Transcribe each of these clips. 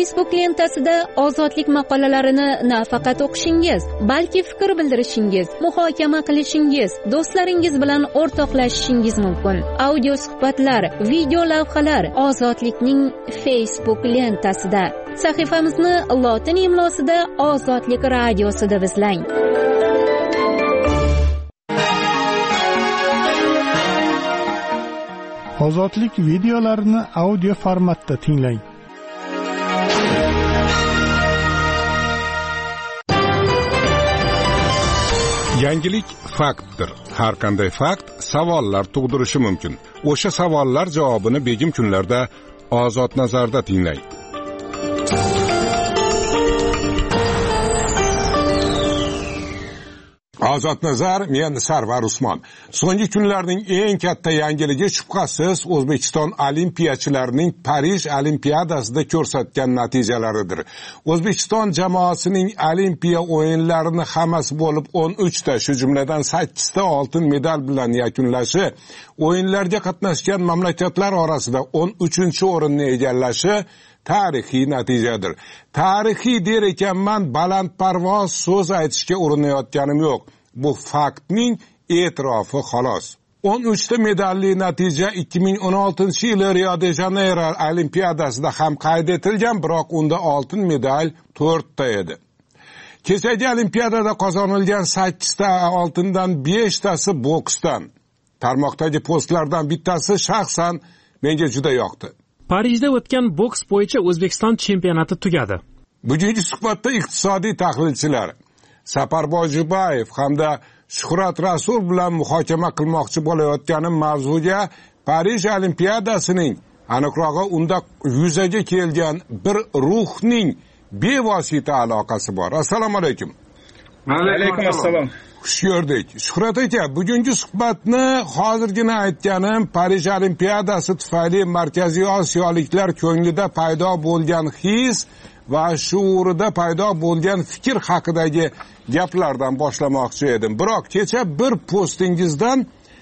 Facebook lentasida ozodlik maqolalarini nafaqat o'qishingiz, balki fikr bildirishingiz, muhokama qilishingiz, do'stlaringiz bilan o'rtoqlashishingiz mumkin. Audio suhbatlar, video lavhalar Ozodlikning Facebook lentasida. Sahifamizni lotin imlosida Ozodlik radiosi deb izlang. Ozodlik videolarini audio formatda tinglang. Yangilik faktdir. Har qanday fakt savollar tug'dirishi mumkin. O'sha savollar javobini begim kunlarda Ozod nazarda tinglang. Ozod nazar, men Sarvar Usmon. So'nggi kunlarning eng katta yangiligi shubhasiz O'zbekiston olimpiyachilarining Parij olimpiadasida ko'rsatgan natijalaridir. O'zbekiston jamoasining olimpiya o'yinlarini hammasi bo'lib 13 ta, shu jumladan 8 ta oltin medal bilan yakunlashi, o'yinlarga qatnashgan mamlakatlar orasida 13-o'rinni egallashi tarixiy natijadir. Tarixiy der ekanman, balandparvoz so'z aytishga urinayotganim yo'q. Bu faktning e'tirofi xolos. 13 ta medalli natija 2016-yili Rio de Janeiro olimpiadasida ham qayd etilgan, biroq unda oltin medal 4 ta edi. Kechagi olimpiadada qozonilgan 8 ta oltindan 5 tasi boksdan. Tarmoqdagi postlardan bittasi shaxsan menga juda yoqdi. Parijda o'tgan boks bo'yicha O'zbekiston chempionati tugadi. Bugungi suhbatda iqtisodiy tahlilchilar Saparboy Jubayev hamda Shuhrat Rasul bilan muhokama qilmoqchi bo'layotganim mavzuga Parij olimpiadasining, aniqrog'i unda yuzaga kelgan bir ruhning bevosita aloqasi bor. Assalomu alaykum. Alaykum assalom. Xush ko'rdik. Shuhrat aka, bugungi suhbatni hozirgina aytganim Parij olimpiadasi tufayli Markaziy Osiyoliklar ko'nglida paydo bo'lgan his va shuurida paydo bo'lgan fikr haqidagi gaplardan boshlamoqchi edim. Biroq kecha bir postingizdan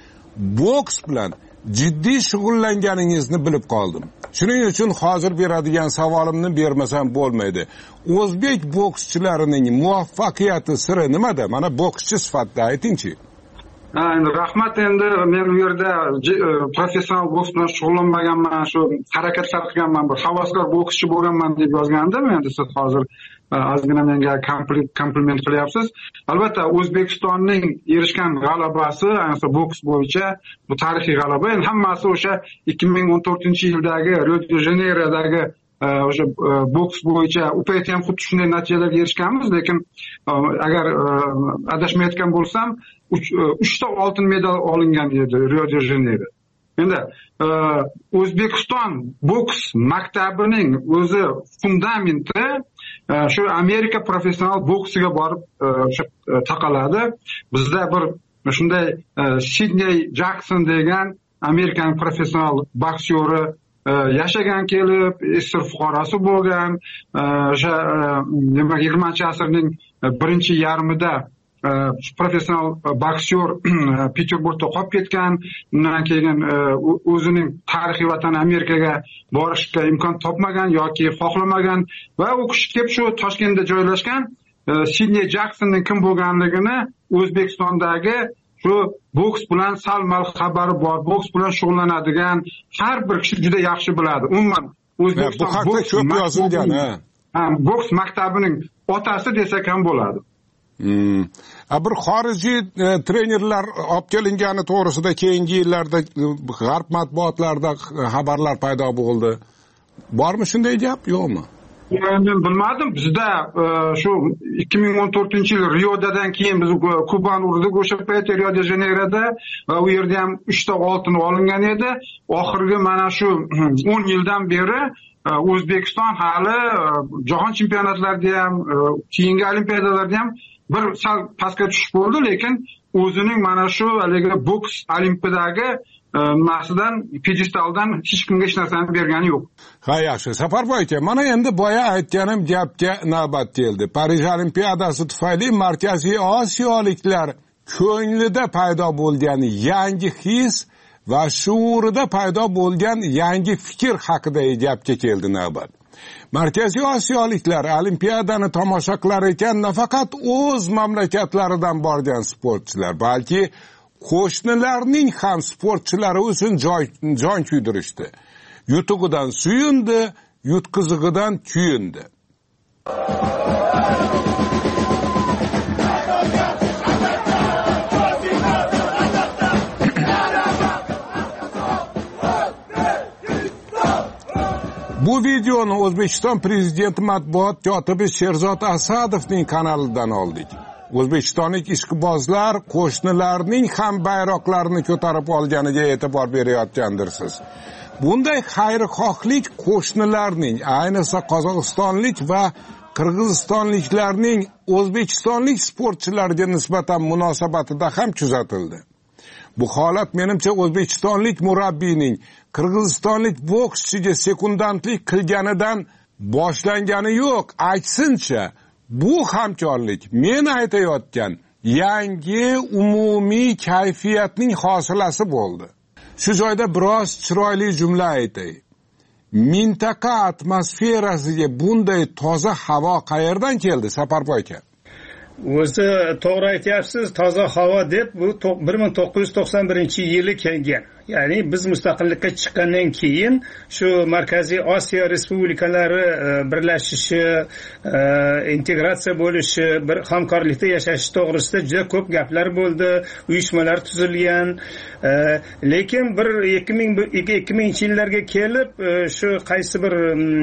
boks bilan jiddiy shug'ullanganingizni bilib qoldim. Shuning uchun hozir beradigan savolimni bermasam bo'lmaydi. O'zbek bokschilarining muvaffaqiyati siri nimada? Mana bokschi sifatida aytingchi. Rahmat, endi men bu yerda professional boks bilan shug'ullanmaganman, shu harakatlar qilganman, bir havaskor bokschi bo'lganman deb yozgandim. Endi siz hozir ozgina menga kompliment qilyapsiz. Albatta, O'zbekistonning erishgan g'alabasi, ayniqsa boks bo'yicha bu tarixiy g'alaba. Endi hammasi o'sha 2014-yildagi Rio de Janeyrodagi o'sha boks bo'yicha u paytda ham xuddi shunday natijalarga erishganmiz, lekin agar adashmayotgan bo'lsam 3 ta oltin medal olingan edi Rio de Janeyro. Endi O'zbekiston boks maktabining o'zi fundamenti shu Amerika professional boksiga borib taqaladi. Bizda bir shunday Sidney Jackson degan Amerikan professional boksyori yashagan kelib, isr fuqarosi bo'lgan, o'sha demak 20-asrning birinchi yarmida professional boksyor Peterburgda qolib ketgan, undan keyin o'zining tarixiy vatani Amerikaga borishga imkon topmagan yoki xohlamagan va u kishi kelib shu Toshkentda joylashgan Sidney Jacksonning kim bo'lganligini O'zbekistondagi shu boks bilan sal-mal xabari bor, boks bilan shug'ullanadigan har bir kishi juda yaxshi biladi. Umuman O'zbekiston bu haqda ko'p yozilgan, boks maktabining otasi desak ham bo'ladi. Bir xorijiy trenerlar olib kelingani to'g'risida keyingi yillarda g'arb matbuotlarida xabarlar paydo bo'ldi. Bormi shunday gap, yo'qmi? Men bilmadim. Bizda shu 2014-yil Riodan keyin biz Kubani urdik o'sha paytda Rio de Janeyroda va u yerda ham 3 ta oltin olingan edi. Oxirgi mana shu 10 yildan beri O'zbekiston hali jahon chempionatlarida ham, keyingi olimpiadalarda ham bir sal pastga tushib bo'ldi, lekin o'zining mana shu haligi boks olimpiyadagi nimasidan, pedestaldan hech kimga hech narsani bergani yo'q. Ha, yaxshi. Safarboy aka, mana endi boya aytganim gapga navbat keldi. Parij olimpiadasi tufayli Markaziy Osiyoliklar ko'nglida paydo bo'lgan yangi his va shuurida paydo bo'lgan yangi fikr haqida gapga keldi navbat. Markaziy Osiyoliklar olimpiadani tomosha qilar ekan, nafaqat o'z mamlakatlaridan borgan sportchilar, balki qo'shnilarning ham sportchilari uchun jon kuydirishdi. Yutug'idan suyundi, yutqizig'idan kuyundi. Bu videoni O'zbekiston Prezidenti matbuot kotibi Sherzod Asadovning kanalidan oldik. O'zbekistonlik ishqibozlar qo'shnilarning ham bayroqlarini ko'tarib olganiga e'tibor berayotgandirsiz. Bunday xayrixohlik qo'shnilarning, ayniqsa qozog'istonlik va qirg'izistonliklarning o'zbekistonlik sportchilarga nisbatan munosabatida ham kuzatildi. Bu holat menimcha o'zbekistonlik murabbiyning qirg'izistonlik bokschiga sekundantlik qilganidan boshlangani yo'q, aksincha bu hamkorlik men aytayotgan yangi umumiy kayfiyatning hosilasi bo'ldi. Shu joyda biroz chiroyli jumla aytay. Mintaqa atmosferasiga bunday toza havo qayerdan keldi, Saparboy aka? O'zi to'g'ri aytyapsiz, toza havo deb bu 1991-yili kelgan. Ya'ni biz mustaqillikka chiqqandan keyin shu Markaziy Osiyo respublikalari birlashishi, integratsiya bo'lishi, bir hamkorlikda yashash to'g'risida juda ko'p gaplar bo'ldi, uyushmalar tuzilgan. Lekin bir 2000-yillarga kelib shu qaysi bir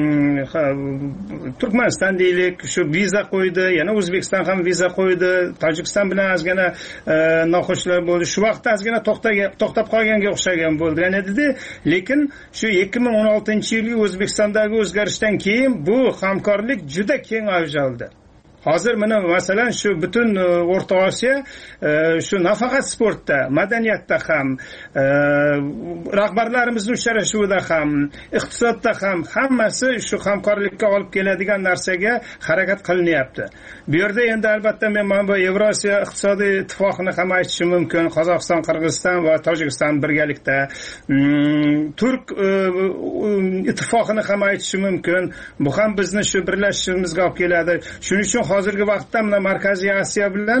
Turkmaniston deylik, shu viza qo'ydi, yana O'zbekiston ham viza qo'ydi, Tojikiston bilan ozgina noxushlar bo'ldi. Shu vaqtda ozgina to'xtab qolganga o'xshagan bo'lgan edi-da, lekin shu 2016-yilgi O'zbekistondagi o'zgarishdan keyin bu hamkorlik juda keng avj oldi. Hozir mana masalan shu butun O'rta Osiyo shu nafaqat sportda, madaniyatda ham, rahbarlarimizning uchrashuvida ham, iqtisodda ham hammasi shu hamkorlikka olib keladigan narsaga harakat qilinyapti. Bu yerda endi albatta men mana bu Yevrosiyo iqtisodiy ittifoqini ham aytishim mumkin. Qozog'iston, Qirg'iziston va Tojikiston birgalikda. Turk ittifoqini ham aytishim mumkin. Bu ham bizni shu birlashishimizga olib keladi. Shuning uchun hozirgi vaqtda mana Markaziy Osiyo bilan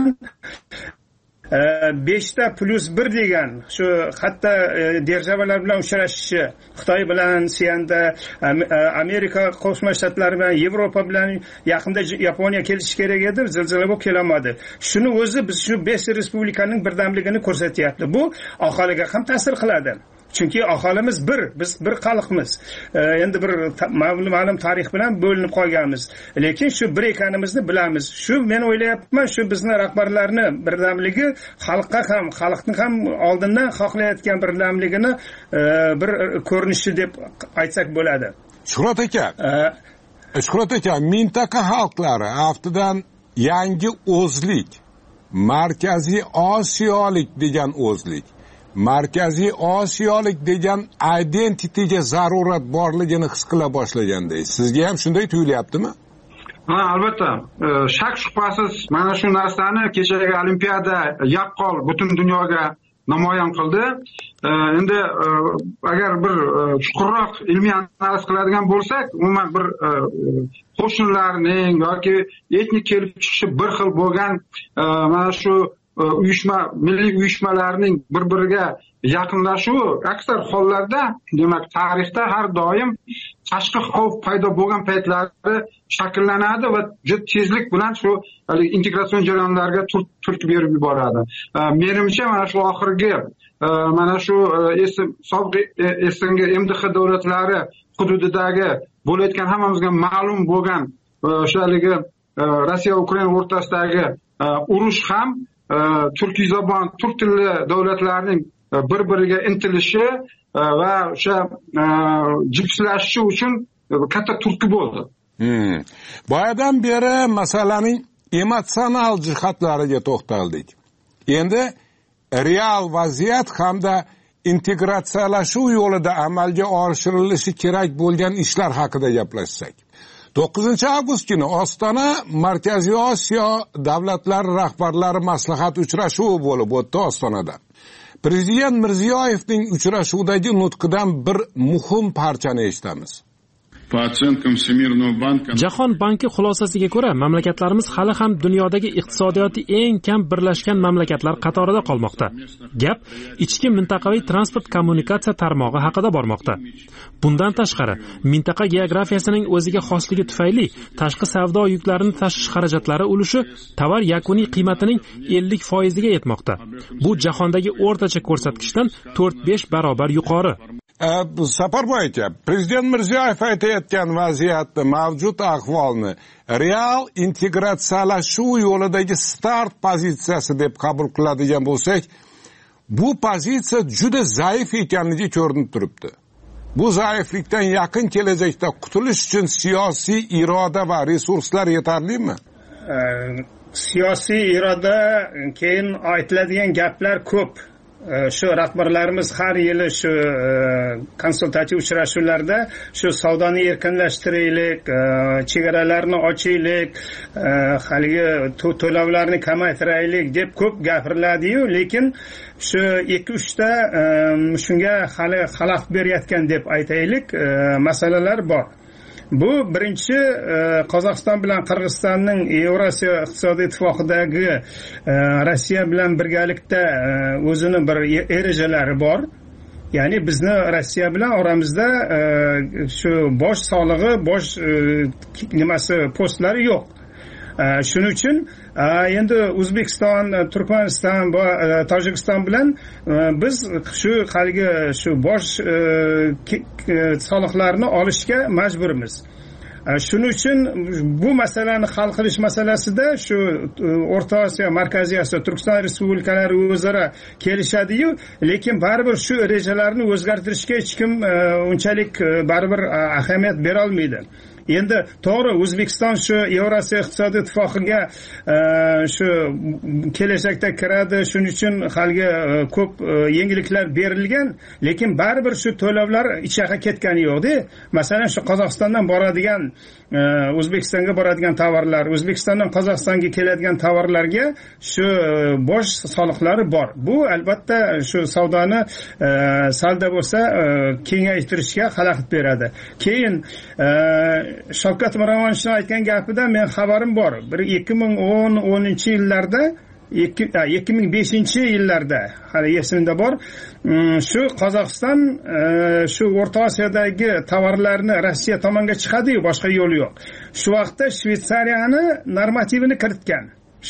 5+1 degan shu hatto державалар bilan uchrashishi, Xitoy bilan Siyanda, Amerika Qo'shma Shtatlari bilan, Yevropa bilan yaqinda Yaponiya kelishi kerak edi, zilzila bo'lib kelolmadi. Shuni o'zi biz shu 5 respublikaning birdamligini ko'rsatyapti. Bu aholiga ham ta'sir qiladi. Chunki aholimiz biz bir xalqmiz. Endi bir ma'lum tarix bilan bo'linib qolganmiz. Lekin shu bir ekanimizni bilamiz. Shu men o'ylayapman, shu bizni rahbarlarni birdamligi xalqqa ham, xalqning ham oldindan xohlayotgan birdamligini bir ko'rinishi deb aytsak bo'ladi. Shuhrat aka, mintaqa xalqlari aftidan yangi o'zlik, Markaziy Osiyolik degan o'zlik, Markaziy Osiyolik degan identityga zarurat borligini his qila boshlaganday. Sizga ham shunday tuyulyaptimi? Ha, albatta. Shak shubhasiz mana shu narsani kechagi olimpiada yaqqol butun dunyoga namoyon qildi. Endi agar bir chuqurroq ilmiy analiz qiladigan bo'lsak, umuman bir qo'shnilarning yoki etnik kelib chiqishi bir xil bo'lgan mana shu milliy uyushmalarning bir-biriga yaqinlashuvi aksar hollarda, demak, tarixda har doim tashqi xavf paydo bo'lgan paytlari shakllanadi va juda tezlik bilan shu integratsion jarayonlarga turtki berib yuboradi. Menimcha mana shu oxirgi mana shu sobiq eski MDH davlatlari hududidagi bo'layotgan hammamizga ma'lum bo'lgan o'shaligi Rossiya va Ukraina o'rtasidagi urush ham turkizabon, turk tilli davlatlarning bir-biriga intilishi va o'sha jipslashishi uchun katta turtki bo'ldi. Boyadan beri masalaning emotsional jihatlariga to'xtaldik. Endi real vaziyat hamda integratsiyalashuv yo'lida amalga oshirilishi kerak bo'lgan ishlar haqida gaplashsak. 9-avgust kuni Ostona Markaziy Osiyo davlatlari rahbarlari maslahat uchrashuvi bo'lib o'tdi Ostonada. Prezident Mirziyoyevning uchrashuvdagi nutqidan bir muhim parchani eshitamiz. Jahon banki xulosasiga ko'ra, mamlakatlarimiz hali ham dunyodagi iqtisodiyoti eng kam birlashgan mamlakatlar qatorida qolmoqda. Gap ichki mintaqaviy transport kommunikatsiya tarmog'i haqida bormoqda. Bundan tashqari, mintaqa geografiyasining o'ziga xosligi tufayli tashqi savdo yuklarini tashish xarajatlari ulushi tovar yakuniy qiymatining 50% ga yetmoqda. Bu jahondagi o'rtacha ko'rsatkichdan 4-5 barobar yuqori. Saparboy aka, Prezident Mirziyoyev aytayotgan vaziyatni, mavjud ahvolni real integratsiyalashuv yo'lidagi start pozitsiyasi deb qabul qiladigan bo'lsak, bu pozitsiya juda zaif ekanligi ko'rinib turibdi. Bu zaiflikdan yaqin kelajakda qutulish uchun siyosiy iroda va resurslar yetarlimi? Siyosiy iroda, keyin aytiladigan gaplar ko'p. Shu rahbarlarimiz har yili shu konsultativ uchrashuvlarda shu savdoni erkinlashtiraylik, chegaralarni ochaylik, haligi to'lovlarni kamaytiraylik deb ko'p gapiriladi-yu, lekin shu 2-3 ta shunga hali xalaqit berayotgan deb aytaylik masalalar bor. Bu birinchi Qozog'iston bilan Qirg'izistonning Yevrosiyo iqtisodiy ittifoqidagi Rossiya bilan birgalikda o'zini bir erejalari bor. Ya'ni bizni Rossiya bilan oramizda shu bosh solig'i, bosh postlari yo'q. Shuning uchun endi O'zbekiston, Turkmaniston va Tojikiston bilan biz shu haligi shu bosh soliqlarni olishga majburmiz. Shuning uchun bu masalani hal qilish masalasida shu O'rta Osiyo, Markaziy Osiyo, Turkiston respublikalari o'zaro kelishadi-yu, lekin baribir shu rejalarni o'zgartirishga hech kim unchalik baribir ahamiyat bera olmaydi. Endi to'g'ri, O'zbekiston shu Yevrosiyo iqtisodiy ittifoqiga shu kelajakda kiradi, shuning uchun haligi ko'p yengilliklar berilgan, lekin baribir shu to'lovlar ichga ketgani yo'q-da. Masalan, shu Qozog'istondan boradigan O'zbekistonga boradigan tovarlar, O'zbekistondan Qozog'istonga keladigan tovarlarga shu bosh soliqlari bor. Bu albatta shu savdoni salda bo'lsa kengaytirishga xalaqit beradi. Keyin Shavkat Miromonovning aytgan gapida men xabarim bor. 2010-yillarda 2005-yillarda hali esimda bor. Shu Qozog'iston shu O'rta Osiyodagi tovarlarni Rossiya tomonga chiqadi-yu, boshqa yo'li yo'q. Shu vaqtda Shveysariyani normativini kiritgan.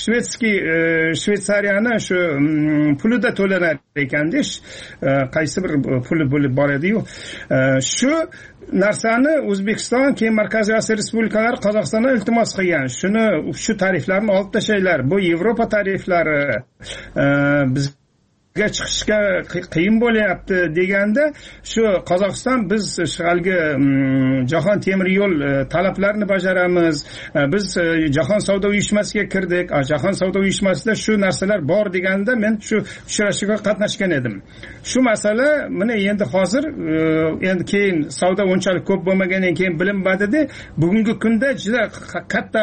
Shveysariyani shu pulida to'lanar ekanda, qaysi bir puli bo'lib bor edi-yu. Shu narsani O'zbekiston, keyin Markaziy Osiyo respublikalari Qozog'istondan iltimos qilgan. Shu tariflarni olib tashlaylar. Bu Yevropa tariflari bizga chiqishga qiyin bo'lyapti deganda, shu Qozog'iston biz haligi jahon temir yo'l talablarini bajaramiz. Biz jahon savdo uyushmasiga kirdik. Jahon savdo uyushmasida shu narsalar bor deganda men shu uchrashuvga qatnashgan edim. Shu masala mana endi hozir endi keyin savdo unchalik ko'p bo'lmagandan keyin bilinmadi-da, bugungi kunda juda katta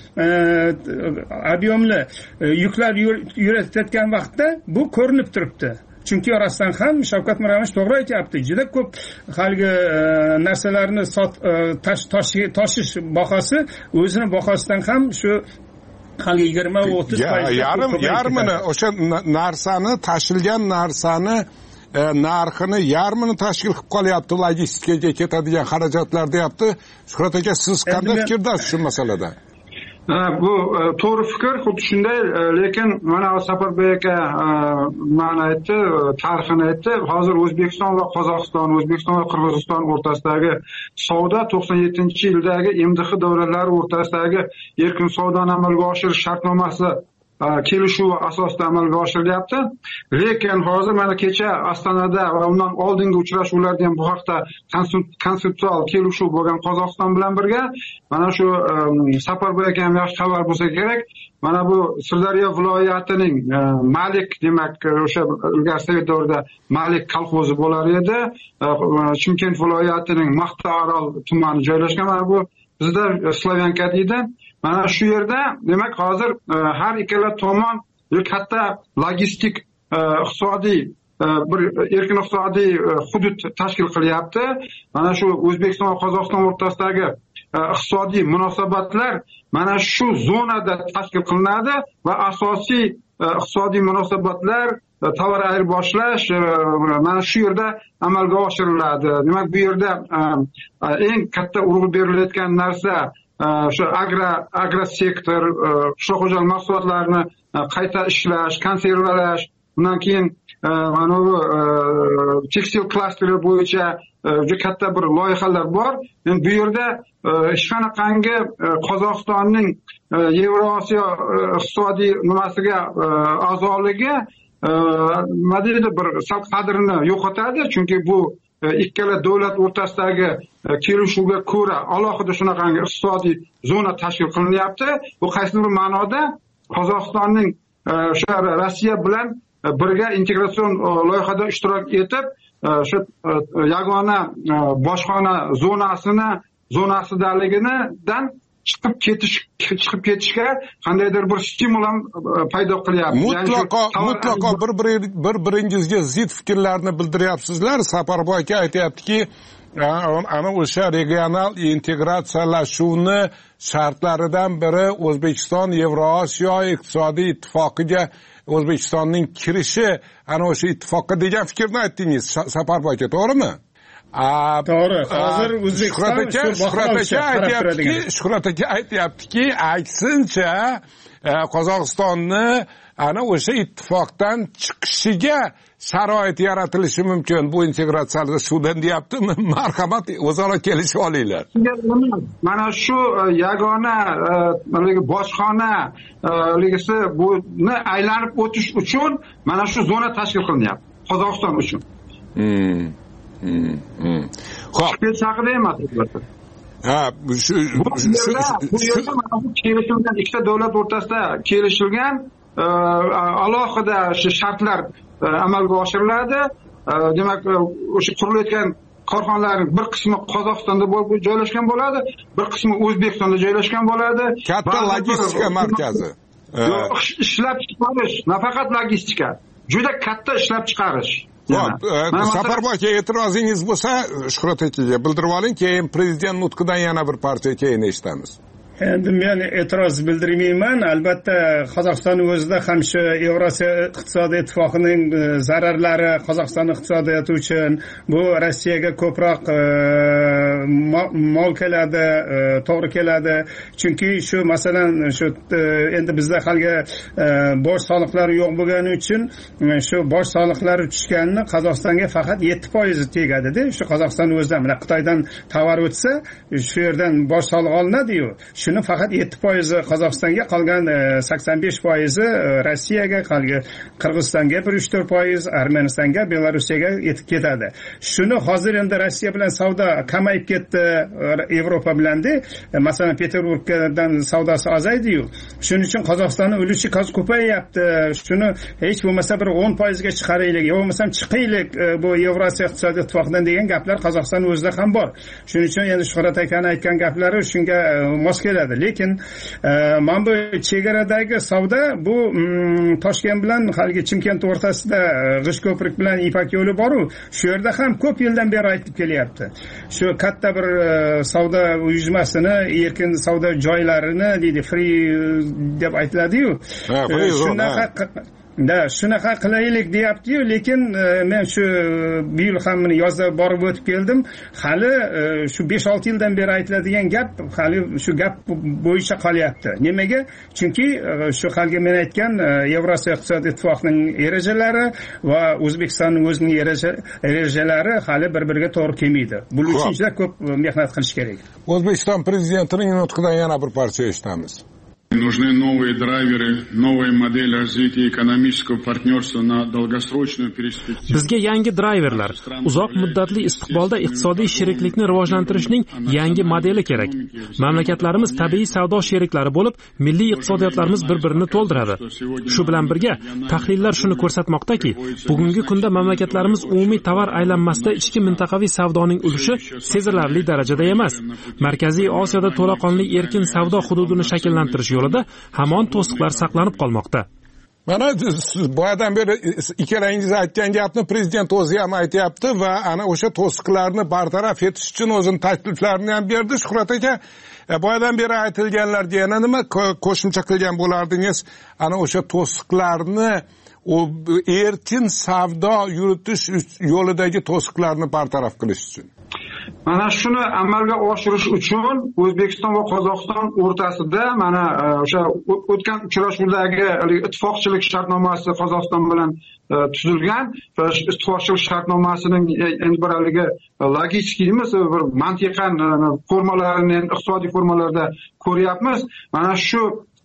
ob'yomli yuklar yuritayotgan vaqtda bu ko'rinib turibdi. Chunki rostdan ham Shavkat Miromonovich to'g'ri aytayapti. Juda ko'p haligi narsalarni tashish bahosi o'zini bahosidan ham shu haligi 20-30% yarmini o'sha narsani, tashilgan narsani narxini yarmini tashkil qilib qolyapti, logistikaga ketadigan xarajatlar deyapti. Shuhrat aka, siz qanday fikrdasiz shu masalada? Bu to'g'ri fikr, xuddi shunday, lekin mana Saparboy aka ma'ni aytdi, tarixini aytdi. Hozir O'zbekiston va Qozog'iston, O'zbekiston va Qirg'iziston o'rtasidagi savdo 97-yildagi MDH davlatlari o'rtasidagi erkin savdoni amalga oshirish shartnomasi kelishuvi asosida amalga oshirilyapti. Lekin hozir mana kecha Ostonada va undan oldingi uchrashuvlarda ham bu haqda konseptual kelishuv bo'lgan Qozog'iston bilan birga. Mana shu Saparboy aka ham yaxshi xabar bo'lsa kerak. Mana bu Sirdaryo viloyatining Malik, demak o'sha ilgari Sovet davrida Malik kolxozi bo'lar edi. Chimkent viloyatining Maqtaorol tumani joylashgan. Mana bu bizda Slavyanka deydi. Mana shu yerda demak hozir har ikkala tomon katta logistik iqtisodiy bir erkin iqtisodiy hudud tashkil qilyapti. Mana shu O'zbekiston va Qozog'iston o'rtasidagi iqtisodiy munosabatlar mana shu zonada tashkil qilinadi va asosiy iqtisodiy munosabatlar tovar ayirboshlash mana shu yerda amalga oshiriladi. Demak, bu yerda eng katta urg'u berilayotgan narsa shu agrosektor, qishloq xo'jalik mahsulotlarini qayta ishlash, konservalash, undan keyin mana bu tekstil klasteri bo'yicha juda katta bir loyihalar bor. Endi bu yerda hech qanaqangi Qozog'istonning Yevrosiyo iqtisodiy nimasiga a'zoligi nima deydi, bir sal qadrini yo'qotadi, chunki bu ikkala davlat o'rtasidagi kelishuvga ko'ra alohida shunaqangi iqtisodiy zona tashkil qilinyapti. Bu qaysidir ma'noda Qozog'istonning o'sha Rossiya bilan birga integratsion loyihada ishtirok etib, shu yagona bojxona zonasidan chiqib ketishga qandaydir bir stimul ham paydo qilyapti. Mutlaqo bir-biringizga zid fikrlarni bildiryapsizlar. Safarboy aka aytayaptiki, ana o'sha regional integratsiyalashuvni shartlaridan biri O'zbekiston Yevrosiyo iqtisodiy ittifoqiga O'zbekistonning kirishi, ana o'sha ittifoqqa degan fikrni aytdingiz, Safarboy aka, to'g'rimi? To'g'ri. Hozir Shuhrat aka aytayaptiki, aksincha Qozog'istonni ana o'sha ittifoqdan chiqishiga sharoit yaratilishi mumkin. Bu integratsiyalashuvdan deyaptimi? Marhamat, o'zaro kelishib olinglar. Mana shu yagona bojxona buni aylanib o'tish uchun mana shu zona tashkil qilinyapti Qozog'iston uchun. Xo'p. Hech haqida emas. Bu yerda mana bu kelishilgan ikkita davlat o'rtasida kelishilgan alohida shartlar amalga oshiriladi. Demak, o'sha qurilayotgan korxonalarning bir qismi Qozog'istonda joylashgan bo'ladi, bir qismi O'zbekistonda joylashgan bo'ladi. Katta logistika markazi. Ishlab chiqarish, nafaqat logistika, juda katta ishlab chiqarish. Safarboy aka, e'tirozingiz bo'lsa, Shuhrat akaga bildirib oling, keyin prezident nutqidan yana bir parcha keyin eshitamiz. Endi men e'tiroz bildirmayman. Albatta, Qozog'iston o'zida ham shu Yevrosiyo iqtisodiy ittifoqining zararlari Qozog'iston iqtisodiyoti uchun, bu Rossiyaga ko'proq mol keladi, to'g'ri keladi. Chunki shu masalan shu endi bizda hali boj soliqlari yo'q bo'lgani uchun shu boj soliqlari tushganini Qozog'istonga faqat 7% tegadi-da. Shu Qozog'iston o'zida mana Xitoydan tovar o'tsa, shu yerdan boj soliq olinadi-yu. Shuni faqat 7% Qozog'istonga, qolgan 85% Rossiyaga, qolgan Qirg'izistonga 1-3-4%, Armanistonga, Belorussiyaga yetib ketadi. Shuni hozir endi Rossiya bilan savdo kamayib ketdi, Yevropa bilan-da. Masalan, Peterburgdan savdosi ozaydi-yu. Shuning uchun Qozog'istonning ulushi ko'payyapti. Shuni hech bo'lmasa bir 10% ga chiqaraylik, yo bo'lmasam chiqaylik bu Yevrosiyo iqtisodiy ittifoqidan degan gaplar Qozog'iston o'zida ham bor. Shuning uchun endi Shuhrat akaning aytgan gaplari shunga mos keladi. Lekin mana bu chegaradagi savdo, bu Toshkent bilan haligi Chimkent o'rtasida G'ishtko'prik bilan Ipak yo'li bor-ku, shu yerda ham ko'p yildan beri aytib kelyapti. Shu katta bir savdo uyushmasini, erkin savdo joylarini deydi, free deb aytiladi-yu. Shunaqa qilaylik deyapti-yu, lekin men shu bu yil ham yozda borib o'tib keldim. Hali shu 5-6 yildan beri aytiladigan gap hali shu gap bo'yicha qolyapti. Nimaga? Chunki shu halga men aytgan Yevrosiyo iqtisodiy ittifoqining erejalari va O'zbekistonning o'zining erejalari hali bir-biriga to'g'ri kelmaydi. Buning uchun juda ko'p mehnat qilish kerak. O'zbekiston prezidentining nutqidan yana bir parcha eshitamiz. Нужны новые драйверы, новая модель развития экономического партнерства на долгосрочную перспективу. Bizga yangi drayverlar, uzoq muddatli istiqbolda iqtisodiy sheriklikni rivojlantirishning yangi modeli kerak. Mamlakatlarimiz tabiiy savdo sheriklari bo'lib, milliy iqtisodiyotlarimiz bir-birini to'ldiradi. Shu bilan birga, tahlillar shuni ko'rsatmoqdaki, bugungi kunda mamlakatlarimiz umumiy tovar aylanmasida ichki mintaqaviy savdoning ulushi sezilarli darajada emas. Markaziy Osiyoda to'laqonli erkin savdo hududini shakllantirish yo'lida hamon to'siqlar saqlanib qolmoqda. mana boyadan beri ikkalangiz aytgan gapni prezident o'zi ham aytyapti va ana o'sha to'siqlarni bartaraf etish uchun o'zini takliflarini ham berdi. Shuhrat aka, boyadan beri aytilganlarga yana nima qo'shimcha qilgan bo'lardingiz? Ana o'sha to'siqlarni, o erkin savdo yuritish yo'lidagi to'siqlarni bartaraf qilish uchun. Mana shuni amalga oshirish uchun O'zbekiston va Qozog'iston o'rtasida mana o'sha o'tgan uchrashuvdagi ittifoqchilik shartnomasi Qozog'iston bilan tuzilgan. Ittifoqchilik shartnomasining endi bir haligi logik emas, bir mantiqan formalarini, iqtisodiy formalarda ko'ryapmiz. Mana shu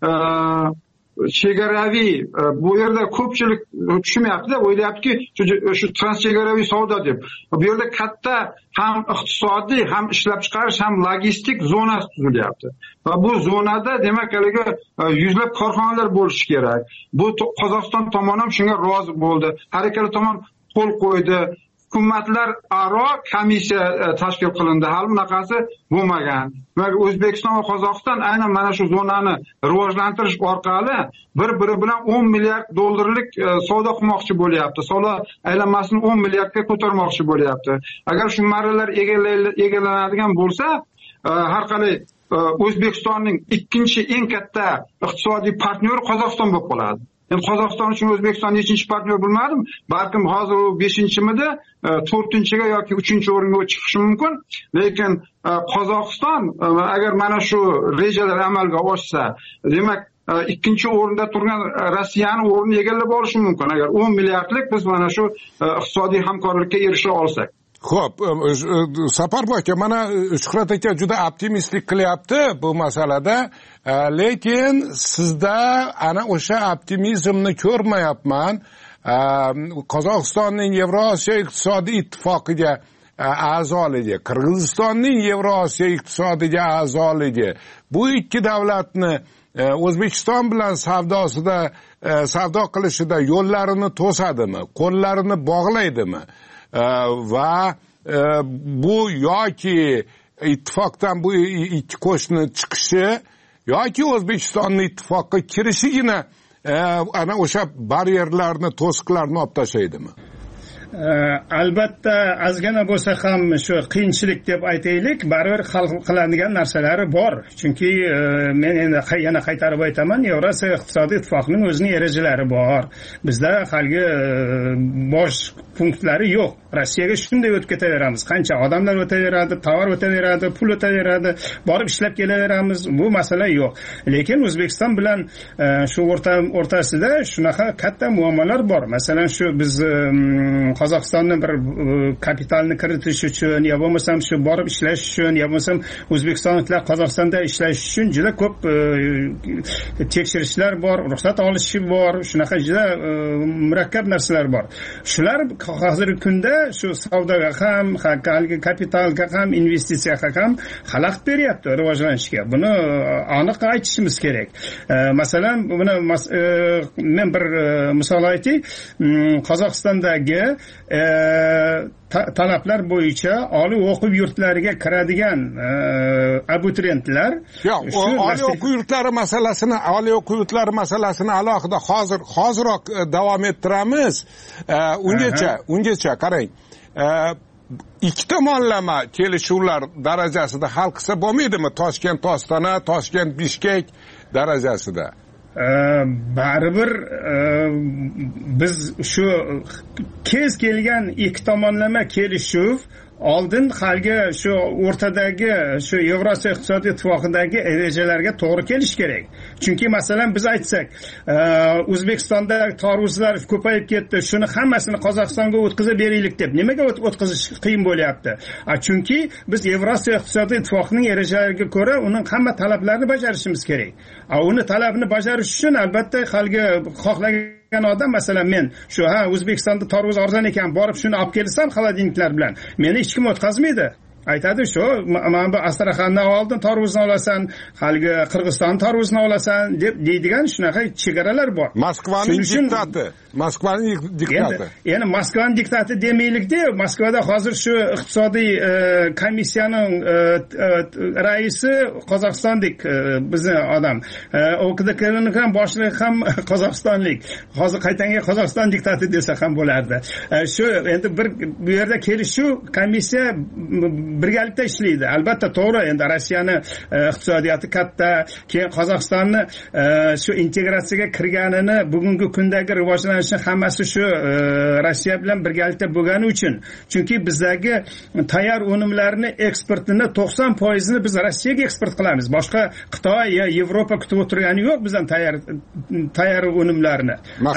chegaraviy, bu yerda ko'pchilik tushunmayapti-da, o'ylayaptiki, shu transchegaraviy savdo deb. Bu yerda katta ham iqtisodiy, ham ishlab chiqarish, ham logistik zona tuzilyapti. Va bu zonada demak haligi yuzlab korxonalar bo'lishi kerak. Bu Qozog'iston tomoni ham shunga rozi bo'ldi. Har ikkala tomon qo'l qo'ydi. Hukumatlar aro komissiya tashkil qilindi. Hali bunaqasi bo'lmagan. O'zbekiston va Qozog'iston aynan mana shu zonani rivojlantirish orqali bir-biri bilan 10 milliard dollarlik savdo qilmoqchi bo'lyapti. Savdo aylanmasini 10 milliardga ko'tarmoqchi bo'lyapti. Agar shu marralar egallanadigan bo'lsa, har qalay O'zbekistonning ikkinchi eng katta iqtisodiy partneri Qozog'iston bo'lib qoladi. Endi Qozog'iston uchun O'zbekiston nechinchi partnyor bilmadim. Balkim hozir u 5-chimidi, 4-chiga yoki 3-o'ringa chiqishi mumkin. Lekin Qozog'iston agar mana shu rejalar amalga oshsa, demak ikkinchi o'rinda turgan Rossiyani o'rnini egallab olishi mumkin. Agar 10 milliardlik biz mana shu iqtisodiy hamkorlikka erisha olsak. Xo'p, Saparboy aka, mana Shuhrat aka juda optimistlik qilyapti bu masalada, lekin sizda ana o'sha optimizmni ko'rmayapman. Qozog'istonning Yevrosiyo iqtisodiy ittifoqiga a'zoligi, Qirg'izistonning Yevrosiyo iqtisodiga a'zoligi, bu ikki davlatni O'zbekiston bilan savdo qilishida yo'llarini to'sadimi, qo'llarini bog'laydimi? Va bu yoki ittifoqdan bu ikki qo'shni chiqishi yoki O'zbekistonning ittifoqqa kirishigina ana o'sha baryerlarni, to'siqlarni olib tashlaydimi? Albatta ozgina bo'lsa ham shu qiyinchilik deb aytaylik, baribir hal qiladigan narsalari bor. Chunki men endi yana qaytarib aytaman, Yevrosiyo iqtisodiy ittifoqining o'zining erejalari bor. Bizda haligi bosh punktlari yo'q. Rossiyaga shunday o'tib ketaveramiz. Qancha odamlar o'taveradi, tovar o'taveradi, pul o'taveradi, borib ishlab kelaveramiz. Bu masala yo'q. Lekin O'zbekiston bilan shu o'rtasida shunaqa katta muammolar bor. Masalan, shu biz Qozog'istonni bir kapitalni kiritish uchun, yo bo'lmasam shu borib ishlash uchun, yo bo'lmasam O'zbekistonliklar Qozog'istonda ishlash uchun juda ko'p tekshirishlar bor, ruxsat olishi bor, shunaqa juda murakkab narsalar bor. Shular hozirgi kunda shu savdoga ham, kapitalga ham, investitsiyaga ham xalaqit beryapti rivojlanishga. Buni aniq aytishimiz kerak. Masalan, buni men bir misol aytay. Qozog'istondagi talablar bo'yicha oliy o'quv yurtlariga kiradigan abituriyentlar, oliy o'quv yurtlari masalasini alohida hoziroq davom ettiramiz. Ungacha qarang, ikki tomonlama kelishuvlar darajasida hal qilsa bo'lmaydimi? Toshkent-Ostona, Toshkent-Bishkek darajasida. Baribir biz shu kez kelgan ikki tomonlama kelishuv oldin haligi shu o'rtadagi shu Yevrosiyo iqtisodiy ittifoqidagi rejalarga to'g'ri kelish kerak. Chunki masalan biz aytsak, O'zbekistonda tarvuzlar ko'payib ketdi, shuni hammasini Qozog'istonga o'tkazib beraylik deb nimaga o'tkazish qiyin bo'lyapti? Chunki biz Yevrosiyo iqtisodiy ittifoqining rejalariga ko'ra uning hamma talablarini bajarishimiz kerak. Uni talabini bajarish uchun albatta haligi xohlagan odam, masalan men O'zbekistonda tarvuz arzon ekan, borib shuni olib kelsam xolodilniklar bilan, meni hech kim o'tkazmaydi. aytadi shu, mana bu Astraxandan oldin tarvuzni olasan, haligi Qirg'iziston tarvuzini olasan deb deydigan shunaqa chegaralar bor. Moskvaning diktati. Moskvaning diktati. Endi Moskvaning diktati demaylikda, Moskvada hozir shu iqtisodiy komissiyaning raisi Qozog'istonlik bizni odam. O'qidiklarning ham boshlig'i ham Qozog'istonlik. Hozir qaytanga Qozog'iston diktati desa ham bo'lardi. Shu endi bu yerda kelishuv komissiya birgalikda ishlaydi. Albatta to'g'ri, endi Rossiyani iqtisodiyoti katta, keyin Qozog'istonni shu integratsiyaga kirganini, bugungi kundagi rivojlanishni hammasi shu Rossiya bilan birgalikda bo'lgani uchun. Chunki bizdagi tayyor unumlarni eksportini 90% ni biz Rossiyaga eksport qilamiz. Boshqa Xitoy yo Yevropa kutib o'tirgani yo'q bizdan tayyor unumlarni.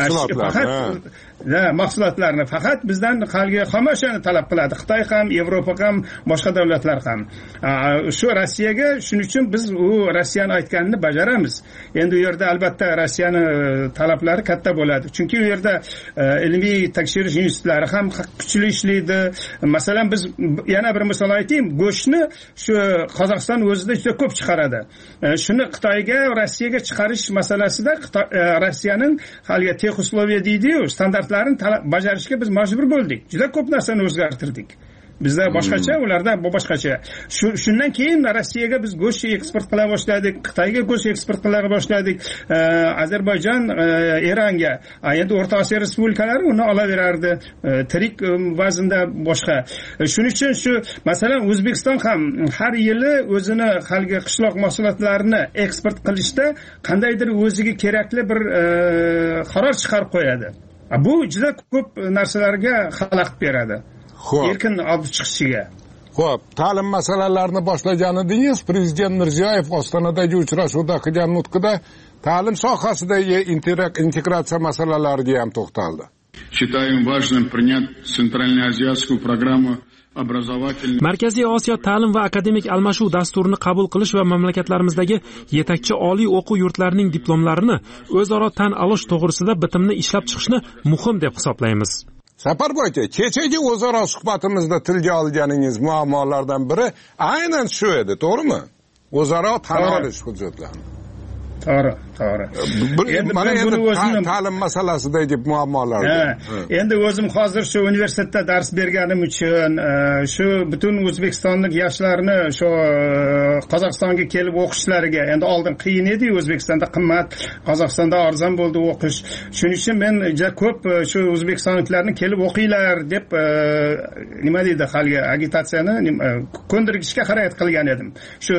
Mahsulotlarni faqat bizdan qalga xomashani talab qiladi. Xitoy ham, Yevropa ham, boshqa davlatlar ham. Shu Rossiyaga, shuning uchun biz u Rossiyani aytganini bajaramiz. Endi u yerda albatta Rossiyani talablari katta bo'ladi. Chunki u yerda ilmiy tekshirish institutlari ham kuchli ishlaydi. Masalan, biz yana bir misol aytayim, go'shtni shu Qozog'iston o'zida juda ko'p chiqaradi. Shuni Xitoyga, Rossiyaga chiqarish masalasida Rossiyaning haligi texusloviya deydi-yu, standartlarini bajarishga biz majbur bo'ldik. Juda ko'p narsani o'zgartirdik. Bizda boshqacha, ularda boshqacha. Shundan keyin Rossiyaga biz go'sht eksport qila boshladik, Xitoyga go'sht eksport qila boshladik, Ozarbayjon, Eronga. Endi O'rta Osiyo respublikalari uni olaverardi, tirik vaznda boshqa. Shuning uchun shu masalan O'zbekiston ham har yili o'zini haligi qishloq mahsulotlarini eksport qilishda qandaydir o'ziga kerakli bir qaror chiqarib qo'yadi. Bu juda ko'p narsalarga xalaqit beradi. Erkin olib chiqishiga. Xo'p, ta'lim masalalarini boshlagan edingiz. Prezident Mirziyoyev Ostonadagi uchrashuvda qilgan nutqida ta'lim sohasidagi integratsiya masalalariga ham to'xtaldi. Считаем важным принять Центральноазиатскую программу Markaziy Osiyo ta'lim va akademik almashuv dasturini qabul qilish va mamlakatlarimizdagi yetakchi oliy o'quv yurtlarining diplomlarini o'zaro tan olish to'g'risida bitimni ishlab chiqishni muhim deb hisoblaymiz. Saparboy aka, kechagi o'zaro suhbatimizda tilga olganingiz muammolardan biri aynan shu edi, to'g'rimi? O'zaro tan olish hujjatlarini. To'g'ri. Endi ta'lim masalasidagi muammolar. Endi o'zim hozir shu universitetda dars berganim uchun shu butun o'zbekistonlik yoshlarni shu Qozog'istonga kelib o'qishlariga, endi oldin qiyin edi, O'zbekistonda qimmat, Qozog'istonda arzon bo'ldi o'qish. Shuning uchun men juda ko'p shu o'zbekistonliklarni kelib o'qinglar deb nima deydi, haligi agitatsiyani ko'ndirgishga harakat qilgan edim. Shu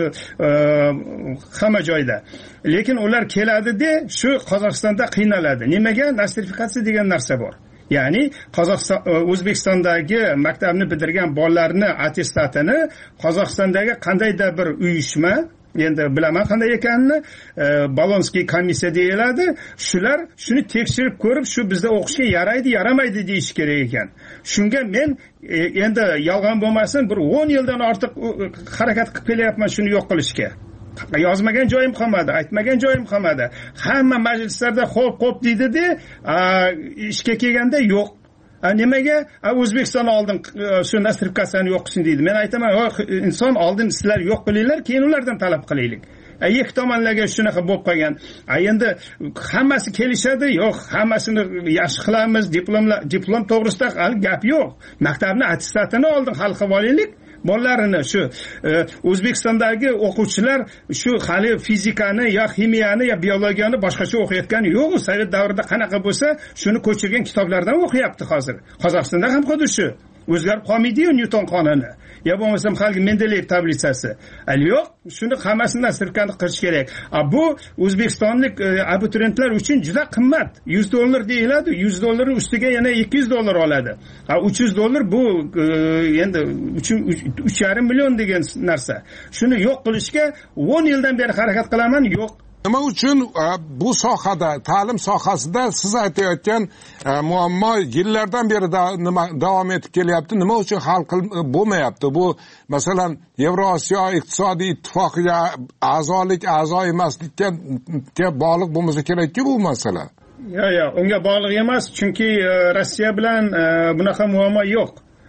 hamma joyda. Lekin ular keladi-da, shu Qozog'istonda qiynaladi. Nimaga? Nostrifikatsiya degan narsa bor. Ya'ni O'zbekistondagi maktabni bitirgan bolalarni attestatini Qozog'istondagi qandaydir bir uyushma, endi bilaman qanday ekanini, Bolonskiy komissiya deyiladi. Shular shuni tekshirib ko'rib, shu bizda o'qishga yaraydi, yaramaydi deyish kerak ekan. Shunga men endi yolg'on bo'lmasin, bir 10 yildan ortiq harakat qilib kelyapman shuni yo'q qilishga. Yozmagan joyim qolmadi, aytmagan joyim qolmadi. Hamma majlislarda xo'p deydi-da, ishga kelganda yo'q. Nimaga? O'zbekiston oldin shu nostrifikatsiyani yo'q qilsin deydi. Men aytaman, inson oldin sizlar yo'q qilinglar, keyin ulardan talab qilaylik. Ikki tomonlarga shunaqa bo'lib qolgan. Endi hammasi kelishadi, yo'q, hammasini yaxshi qilamiz, diplom to'g'risida gap yo'q. Maktabni attestatini oldin hal qilib olaylik. Bolalarini shu O'zbekistondagi o'quvchilar shu hali fizikani yo ximiyani yo biologiyani boshqacha o'qiyotgani yo'q. Sovet davrida qanaqa bo'lsa, shuni ko'chirgan kitoblardan o'qiyapti hozir. Qozog'istonda ham xuddi shu. O'zgarib qolmaydi-yu Nyuton qonuni. Ya bo'lmasam haligi Mendeleyev tablitsasi. Yo'q, shuni hammasini nostrifikatsiya qilish kerak. Bu o'zbekistonlik abituriyentlar uchun juda qimmat. $100 deyiladi, $100 ustiga yana $200 oladi. $300 bu endi 3,5 million degan narsa. Shuni yo'q qilishga 10 yildan beri harakat qilaman, yo'q. Nima uchun bu sohada, ta'lim sohasida siz aytayotgan muammo yillardan beri davom etib kelyapti? Nima uchun hal bo'lmayapti? Bu masalan Yevrosiyo iqtisodiy ittifoqiga a'zo emaslikka bog'liq bo'lmasa kerak-ku bu masala. Yo'q, unga bog'liq emas, chunki Rossiya bilan bunaqa muammo yo'q.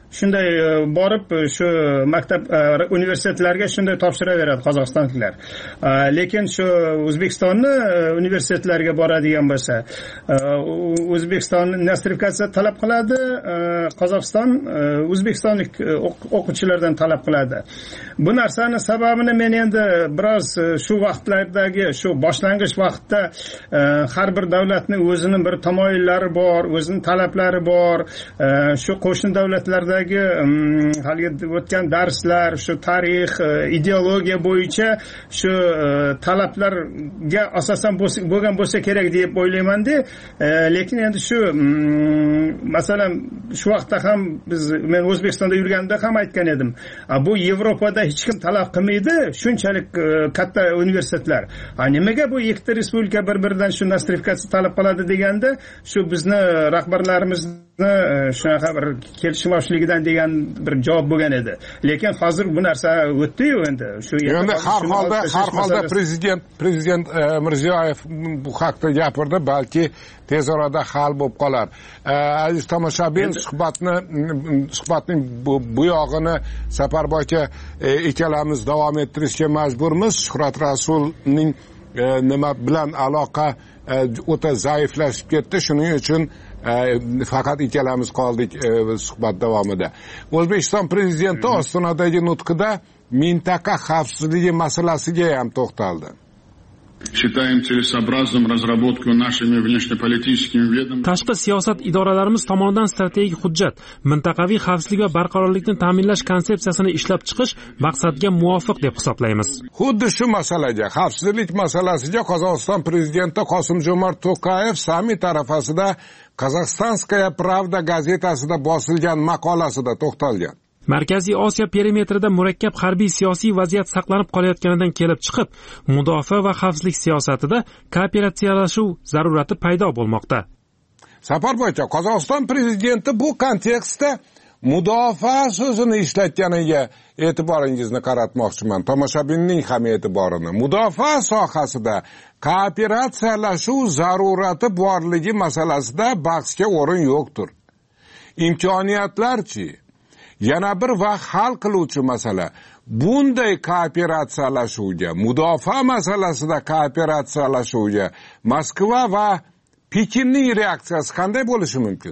shunday borib shu maktab universitetlarga shunday topshiraveradi qozog'istonliklar. Lekin shu O'zbekistonni universitetlariga boradigan bo'lsa, O'zbekiston nostrifikatsiya talab qiladi, Qozog'iston o'zbekistonlik o'quvchilardan talab qiladi. Bu narsani sababini men endi biroz shu vaqtlardagi, shu boshlang'ich vaqtda har bir davlatning o'zining bir tamoyillari bor, o'zining talablari bor. Shu qo'shni davlatlardagi hali o'tgan darslar, shu tarix, ideologiya bo'yicha shu talablarga asosan bo'lgan bo'lsa kerak deb o'ylayman-da. Lekin endi shu masalan shu vaqtda ham men O'zbekistonda yurganda ham aytgan edim. Bu Yevropada hech kim talab qilmaydi, shunchalik katta universitetlar. Nimaga bu ikkita respublika bir-biridan shu nostrifikatsiya talab qiladi deganda, shu bizni rahbarlarimizni shunaqa bir kelishmovchiligidan degan bir javob bo'lgan edi. Lekin hozir bu narsa o'tdi-yu endi. Shu endi har holda prezident Mirziyoyev bu haqda gapirdi, balki tez orada hal bo'lib qolar. Aziz tomoshabin, suhbatning bu yog'ini Saparboy aka ikkalamiz davom ettirishga majburmiz. Shuhrat Rasulning nima bilan aloqa o'ta zaiflashib ketdi, shuning uchun faqat ikkalamiz qoldik suhbat davomida. O'zbekiston prezidenti Ostonadagi nutqida mintaqa xavfsizligi masalasiga ham to'xtaldi. Считаем целесообразным разработку нашими внешнеполитическими ведомствами. Tashqi siyosat idoralarimiz tomonidan strategik hujjat, mintaqaviy xavfsizlik va barqarorlikni ta'minlash konsepsiyasini ishlab chiqish maqsadga muvofiq deb hisoblaymiz. Xuddi shu masalaga, xavfsizlik masalasiga Qozog'iston prezidenti Qosim-Jo'mart To'qayev sammit arafasida Qozog'istonskaya Pravda gazetasida bosilgan maqolasida to'xtalgan. Markaziy Osiyo perimetrida murakkab harbiy siyosiy vaziyat saqlanib qolayotganidan kelib chiqib, mudofaa va xavfsizlik siyosatida kooperatsiyalashuv zarurati paydo bo'lmoqda. Saparboy aka, Qozog'iston prezidenti bu kontekstda mudofaa so'zini ishlatganiga e'tiboringizni qaratmoqchiman. Tomoshabinning ham e'tiborini. Mudofaa sohasida kooperatsiyalashuv zarurati borligi masalasida bahsga o'rin yo'qdir. Imkoniyatlarchi? Yana bir vaqt hal qiluvchi masala. Bunday kooperatsiyalashuvga, mudofaa masalasida kooperatsiyalashuvga Moskva va Pekinning reaksiyasi qanday bo'lishi mumkin?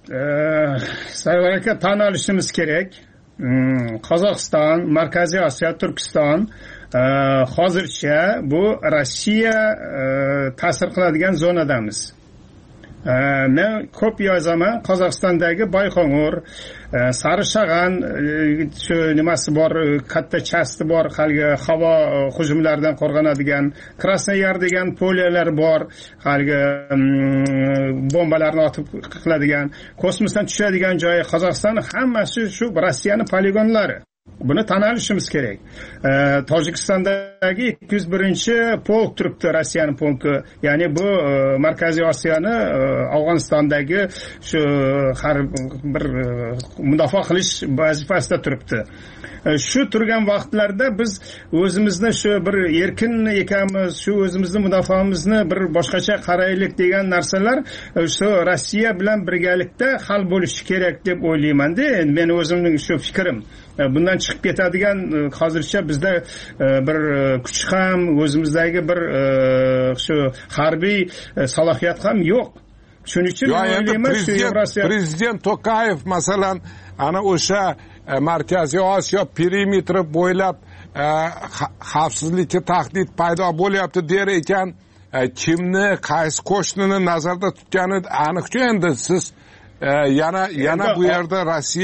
Sayyor aka, tan olishimiz kerak. Qozog'iston, Markaziy Osiyo, Turkiston hozircha bu Rossiya ta'sir qiladigan zonadamiz. Men ko'p yozaman, Qozog'istondagi Bayqo'ng'ir, Sarishag'an shu nimasi bor, katta chasti bor, haligi havo hujumlaridan qo'rg'anadigan, Krasnoyar degan poliyalar bor, haligi bombalarni otib qiladigan, kosmosdan tushadigan joyi Qozog'iston hammasi shu Rossiyaning poligonlari. Buni tan olishimiz kerak. Tojikistondagi 201-polk turibdi, Rossiyaning polki. Ya'ni bu Markaziy Osiyoni Afg'onistondagi shu har bir mudofaa qilish vazifasida turibdi. Shu turgan vaqtlarda biz o'zimizni shu bir erkin ekanmiz, shu o'zimizni mudofaamizni bir boshqacha qaraylik degan narsalar shu Rossiya bilan birgalikda hal bo'lishi kerak deb o'ylayman-da. Men o'zimning shu fikrim. Bundan chiqib ketadigan hozircha bizda bir kuch ham, o'zimizdagi bir shu harbiy salohiyat ham yo'q. Shuning uchun prezident To'qayev masalan ana o'sha Markaziy Osiyo perimetri bo'ylab xavfsizlikka tahdid paydo bo'lyapti der ekan, kimni, qaysi qo'shnini nazarda tutgani aniq-ku. Endi siz yana bu yerda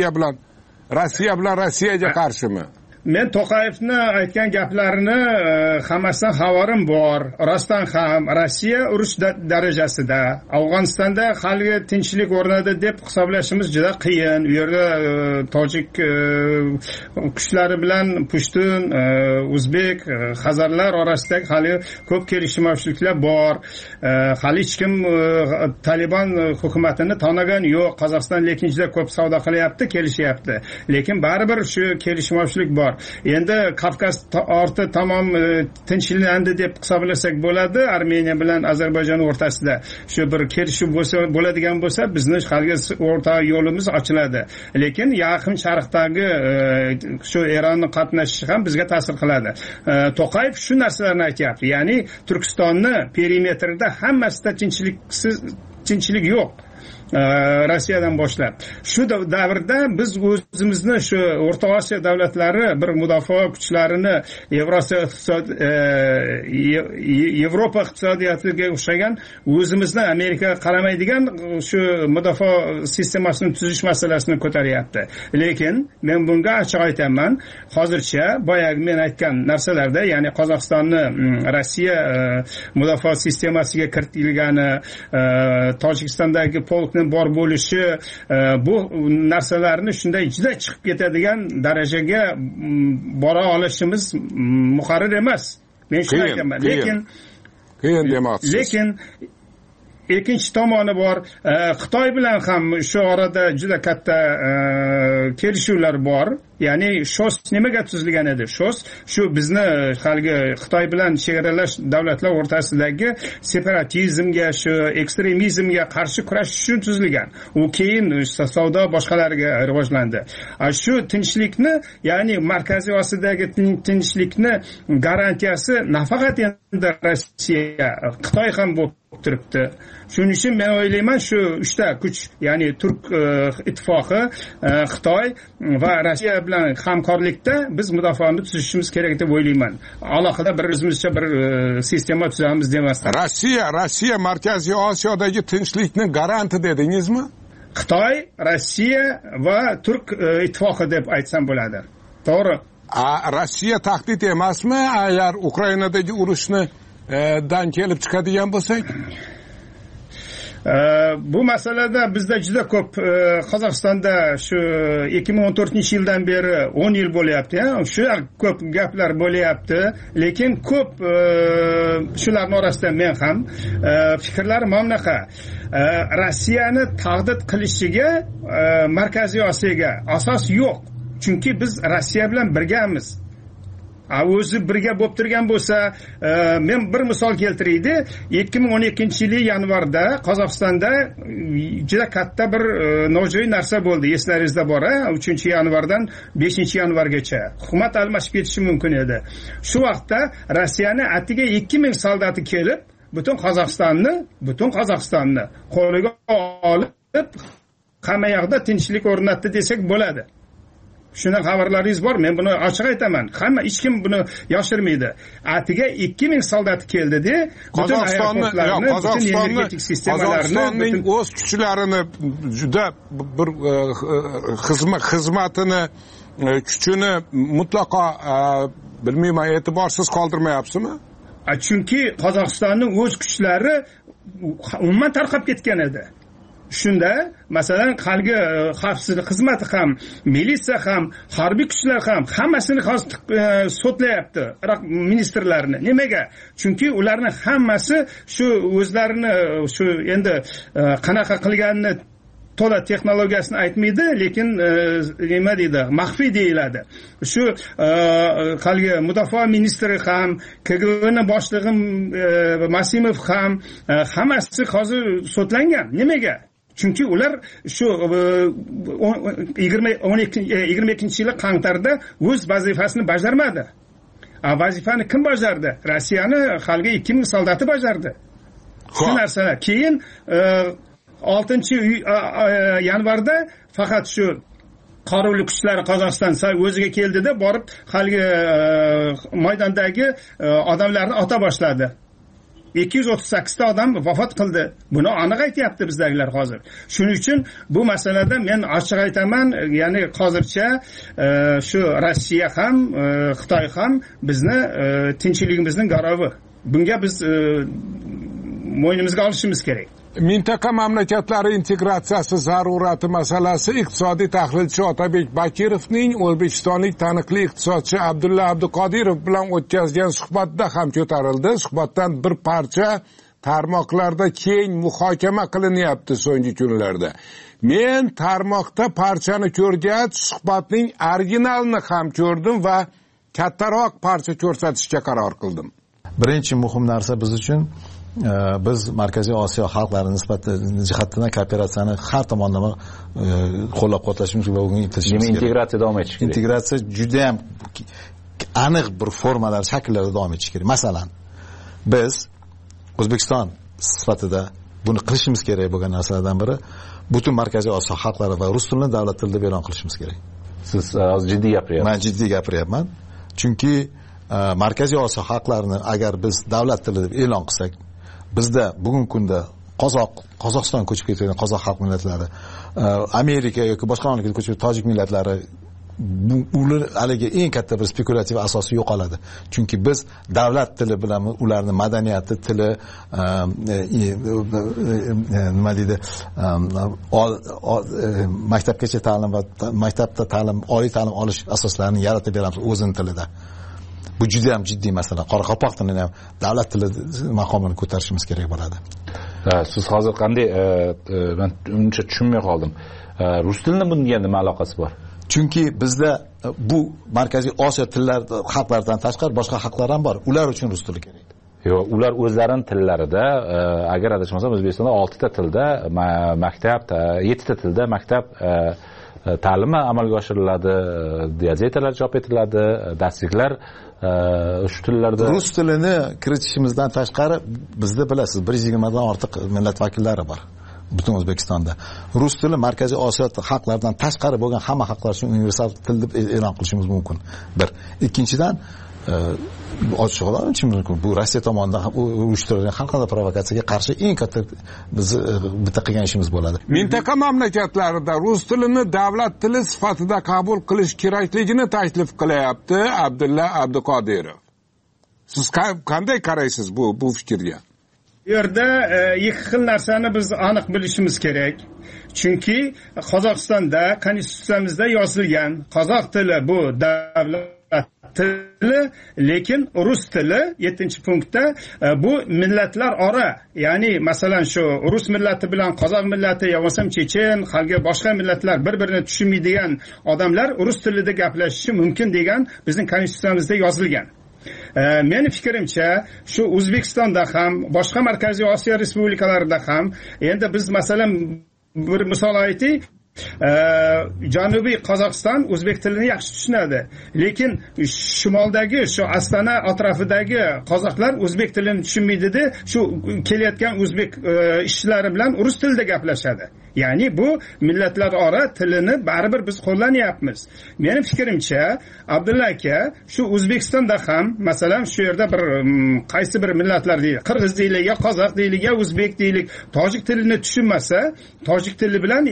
Rossiyaga qarshimi? Men To'qayevni aytgan gaplarini hammasidan xabarim bor. Rostdan ham Rossiya urush darajasida, Afg'onistonda hali tinchlik o'rnadi deb hisoblashimiz juda qiyin. U yerda tojik kuchlari bilan pushtun, o'zbek, xazarlar orasidagi hali ko'p kelishmovchiliklar bor. Hali hech kim Taliban hukumatini tanigan yo'q. Qozog'iston lekin juda ko'p savdo qilyapti, kelishyapti. Lekin baribir shu kelishmovchilik bor. bor. Endi Kavkaz orti tamom tinchlandi deb hisoblasak bo'ladi. Armeniya bilan Ozarbayjon o'rtasida shu bir kelishuv bo'ladigan bo'lsa, bizni hali o'rta yo'limiz ochiladi. Lekin yaqin sharqdagi shu Eronning qatnashishi ham bizga ta'sir qiladi. To'qayev shu narsalarni aytyapti. Ya'ni Turkistonni perimetrida hammasida tinchlik yo'q. Rossiyadan boshlab shu davrda biz o'zimizni shu O'rta Osiyo davlatlari bir mudofaa kuchlarini Yevropa iqtisodiyotiga o'xshagan o'zimizni Amerikaga qaramaydigan shu mudofaa sistemasini tuzish masalasini ko'taryapti. Lekin men bunga ochiq aytaman, hozircha boyagi men aytgan narsalarda, ya'ni Qozog'istonni Rossiya mudofaa sistemasiga kiritilgani, Tojikistondagi polkni bor bo'lishi, bu narsalarni shunday juda chiqib ketadigan darajaga bora olishimiz muqarrar emas. Men shuni aytaman. Lekin ikkinchi tomoni bor. Xitoy bilan ham shu orada juda katta kelishuvlar bor. Ya'ni SHOS nimaga tuzilgan edi? SHOS shu bizni haligi Xitoy bilan chegaralash davlatlar o'rtasidagi separatizmga, shu ekstremizmga qarshi kurashish uchun tuzilgan. U keyin savdo boshqalariga rivojlandi. Shu tinchlikni, ya'ni Markaziy Osiyodagi tinchlikni garantiyasi nafaqat endi Rossiya, Xitoy ham bo'lib turibdi. Shuning uchun men o'ylayman, shu uchta kuch, ya'ni Turk ittifoqi, Xitoy va Rossiya bilan hamkorlikda biz mudofaani tuzishimiz kerak deb o'ylayman. Alohida bir o'zimizcha bir sistema tuzamiz demasdan. Rossiya Markaziy Osiyodagi tinchlikni garanti dedingizmi? Xitoy, Rossiya va Turk ittifoqi deb aytsam bo'ladi. To'g'ri. Rossiya tahdid emasmi agar Ukrainadagi urushni dan kelib chiqadigan bo'lsak? Bu masalada bizda juda ko'p Qozog'istonda shu 2014-yildan beri 10 yil bo'lyapti, shu ko'p gaplar bo'lyapti, lekin ko'p shularning orasida men ham fikrlarim bunaqa. Rossiyani tahdid qilishiga Markaziy Osiyoga asos yo'q. Chunki biz Rossiya bilan birgamiz. O'zi birga bo'lib turgan bo'lsa, men bir misol keltiraydi. 2012-yil yanvarda Qozog'istonda juda katta bir nojo'ya narsa bo'ldi. Eslaringizda bor, 3-yanvardan 5-yanvargacha hukumat almashib ketishi mumkin edi. Shu vaqtda Rossiyani atiga 2000 soldati kelib, butun Qozog'istonni qo'liga olib, hamma yoqda tinchlik o'rnatdi desak bo'ladi. Shuna xabarlaringiz bor, men buni ochiq aytaman. Hamma hech kim buni yoshirmaydi. Atiga 2000 soldat keldi-da, butun aeroportlarni, butun energetik sistemalarni, o'z kuchlarini juda bir xizmatini, kuchini mutlaqo bilmayman, e'tiborsiz qoldirmayapsizmi? Chunki Qozog'istonning o'z kuchlari umuman tarqab ketgan edi. Shunda masalan qalgi xavfsizlik xizmati ham, militsiya ham, harbiy kuchlar ham hammasini hozir sotlayapti Iroq ministrlarini. Nimaga? Chunki ularning hammasi shu o'zlarini shu endi qanaqa qilganini to'la texnologiyasini aytmaydi, lekin nima deydi, maxfiy deyiladi. Shu qalgi mudofaa ministri ham, KGBning boshlig'i Masimov ham hammasi hozir sotlangan. Nimaga? Chunki ular shu 22-yil qantarda o'z vazifasini bajarmadi. Vazifani kim bajardi? Rossiyani xalqi 2000 soldati bajardi. Shu narsalar. Keyin 6-yanvarda faqat shu qarorli kuchlar Qozog'iston o'ziga keldida borib xalqi maydondagi odamlarni ota boshladi. 238 ta odam vafot qildi. Buni aniq aytayapti bizdagilar hozir. Shuning uchun bu masalada men ochiq aytaman, ya'ni hozircha shu Rossiya ham, Xitoy ham bizni tinchligimizning garovi. Bunga biz mo'ynimizga olishimiz kerak. Mintaqa mamlakatlari integratsiyasi zarurati masalasi iqtisodiy tahlilchi Otabek Bakirovning o'zbekistonlik taniqli iqtisodchi Abdulla Abduqodirov bilan o'tkazgan suhbatda ham ko'tarildi. Suhbatdan bir parcha tarmoqlarda keng muhokama qilinyapti so'nggi kunlarda. Men tarmoqda parchani ko'rgach, suhbatning originalini ham ko'rdim va kattaroq parcha ko'rsatishga qaror qildim. Birinchi muhim narsa biz uchun biz Markaziy Osiyo xalqlari jihatidan kooperatsiyani har tomonlama qo'llab-quvvatlashimiz va unga intilishimiz kerak. Integratsiya davom etishi kerak. Integratsiya juda ham aniq bir formalar, shakllarda davom etishi kerak. Masalan, biz O'zbekiston sifatida buni qilishimiz kerak bo'lgan narsalardan biri butun Markaziy Osiyo xalqlari va rus tilini davlat tilida e'lon qilishimiz kerak. Siz jiddiy gapiryapsiz. Men jiddiy gapiryapman. Chunki Markaziy Osiyo xalqlarini agar biz davlat tili deb e'lon qilsak, bizda bugungi kunda Qozog'iston ko'chib ketayotgan qozoq xalq millatlari, Amerika yoki boshqa mamlakatga ko'chib tojik millatlari ular haligi eng katta bir spekulativ asosi yo'qoladi. Chunki biz davlat tili bilan ularning madaniyati, tili, nima deydi, maktabgacha ta'lim va maktabda ta'lim, oliy ta'lim olish asoslarini yaratib beramiz o'zining tilida. Bu juda ham jiddiy masala. Qoraqalpoq tilini ham davlat tili maqomini ko'tarishimiz kerak bo'ladi. Siz hozir qanday men uncha tushunmay qoldim. Rus tilining bunga nima aloqasi bor? Chunki bizda bu Markaziy Osiyo tillar xalqlaridan tashqari boshqa xalqlar ham bor. Ular uchun rus tili kerak. Yo'q, ular o'zlarining tillarida, agar adashmasam O'zbekistonda 6 ta tilda maktab, 7 ta tilda maktab ta'limi amalga oshiriladi, gazetalar chop etiladi, darsliklar shu tillarda. Rus tilini kiritishimizdan tashqari bizda bilasiz 120 dan ortiq millat vakillari bor. Butun O'zbekistonda rus tili Markaziy Osiyo xalqlaridan tashqari bo'lgan hamma xalqlar uchun universal til deb e'lon qilishimiz mumkin. Bir. Ikkinchidan, ochiqroq aytishimiz mumkin. Bu Rossiya tomonidan uyushtirilgan xalqaro provokatsiyaga qarshi eng katta biz bitta qilgan ishimiz bo'ladi. Mintaqa mamlakatlarida rus tilini davlat tili sifatida qabul qilish kerakligini taklif qilyapti Abdulla Abduqodirov. Siz qanday qaraysiz bu fikrga? Bu yerda ikki xil narsani biz aniq bilishimiz kerak. Chunki Qozog'istonda konstitutsiyamizda yozilgan qozoq tili bu davlat tili, lekin rus tili 7-punktda bu millatlar ora, ya'ni masalan shu rus millati bilan qozoq millati yoki chechen, xalqi boshqa millatlar bir-birini tushunmaydigan odamlar rus tilida gaplashishi mumkin degan bizning konstitutsiyamizda yozilgan. Meni fikrimcha shu O'zbekistonda ham, boshqa Markaziy Osiyo respublikalarida ham endi biz masalan bir misol aytaylik, Janubiy Qozog'iston o'zbek tilini yaxshi tushunadi, lekin shimoldagi shu Astana atrofidagi qozoqlar o'zbek tilini tushunmaydi-da, shu kelayotgan o'zbek ishchilari bilan rus tilida gaplashadi. Ya'ni bu millatlar ora tilini baribir biz qo'llanyapmiz. Mening fikrimcha, Abdulla aka, shu O'zbekistonda ham masalan shu yerda bir qaysi bir millatlar deydi, qirg'iz deylik, yo qozoq deylik, yo o'zbek deylik, tojik tilini tushunmasa, tojik tili bilan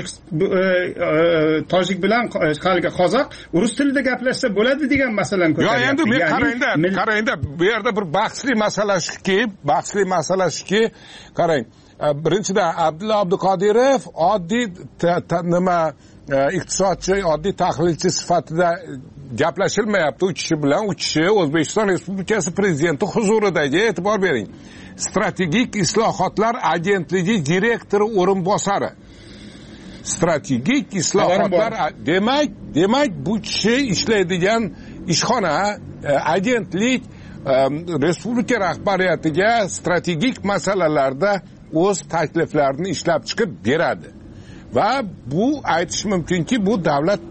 tojik bilan xalqi qozoq rus tilida gaplashsa bo'ladi degan masalani ko'taryapti. Yo, endi men qarangda, bu yerda bir bahsli masala shuki, qarang. Birinchidan Abdulla Abduqodirov oddiy iqtisodchi, oddiy tahlilchi sifatida gaplashilmayapti u kishi bilan. U kishi O'zbekiston Respublikasi prezidenti huzuridagi, e'tibor bering, strategik islohotlar agentligi direktori o'rinbosari. Strategik islohotlar demak bu kishi ishlaydigan ishxona, agentlik respublika rahbariyatiga strategik masalalarda o'z takliflarini ishlab chiqib beradi. Va bu aytish mumkinki, bu davlat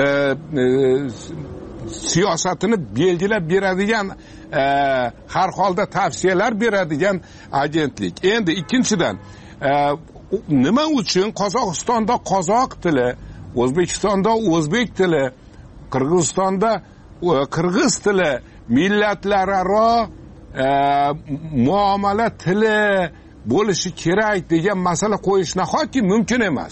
siyosatini belgilab beradigan, har holda tavsiyalar beradigan agentlik. Endi ikkinchidan, nima uchun Qozog'istonda qozoq tili, O'zbekistonda o'zbek tili, Qirg'izistonda qirg'iz tili millatlararo muomala tili bo'lishi kerak degan masala qo'yish nahotki mumkin emas?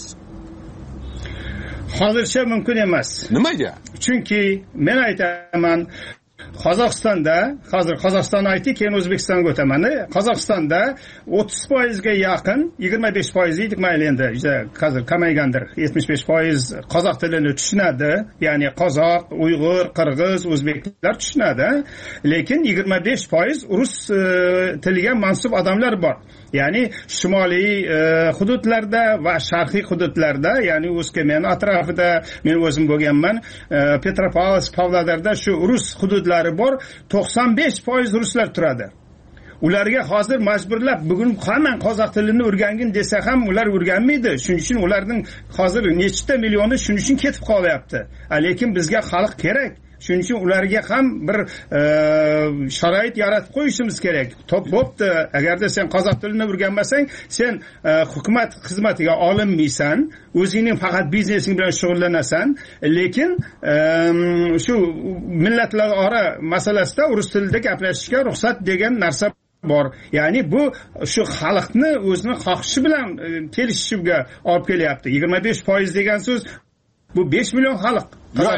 Hozircha mumkin emas. Nimaga? Chunki men aytaman, Qozog'istonda, hozir Qozog'istonni aytdik, keyin O'zbekistonga o'taman. Qozog'istonda 30% ga yaqin, 25% deydik, mayli endi, hozir kamaygandir. 75% qozoq tilini tushunadi, ya'ni qozoq, uyg'ur, qirg'iz, o'zbeklar tushunadi, lekin 25% rus tiliga mansub odamlar bor. Ya'ni shimoliy hududlarda va sharqiy hududlarda, ya'ni O'zkemen atrofida men o'zim bo'lganman, Petropavlovsk, Pavlodarda shu rus hududlari bor, 95% ruslar turadi. Ularga hozir majburlab bugun hamma qozoq tilini o'rgangin desa ham ular o'rganmaydi. Shuning uchun ularning hozir nechta millioni shuning uchun ketib qolyapti. Lekin bizga xalq kerak. Shuning uchun ularga ham bir sharoit yaratib qo'yishimiz kerak. Bo'pti, agarda sen qozoq tilini o'rganmasang, sen hukumat xizmatiga olinmaysan, o'zingning faqat biznesing bilan shug'ullanasan, lekin shu millatlararo masalasida rus tilida gaplashishga ruxsat degan narsa bor. Ya'ni bu shu xalqni o'zining xohishi bilan kelishishiga olib kelyapti. 25% degan so'z bu 5 million xalq.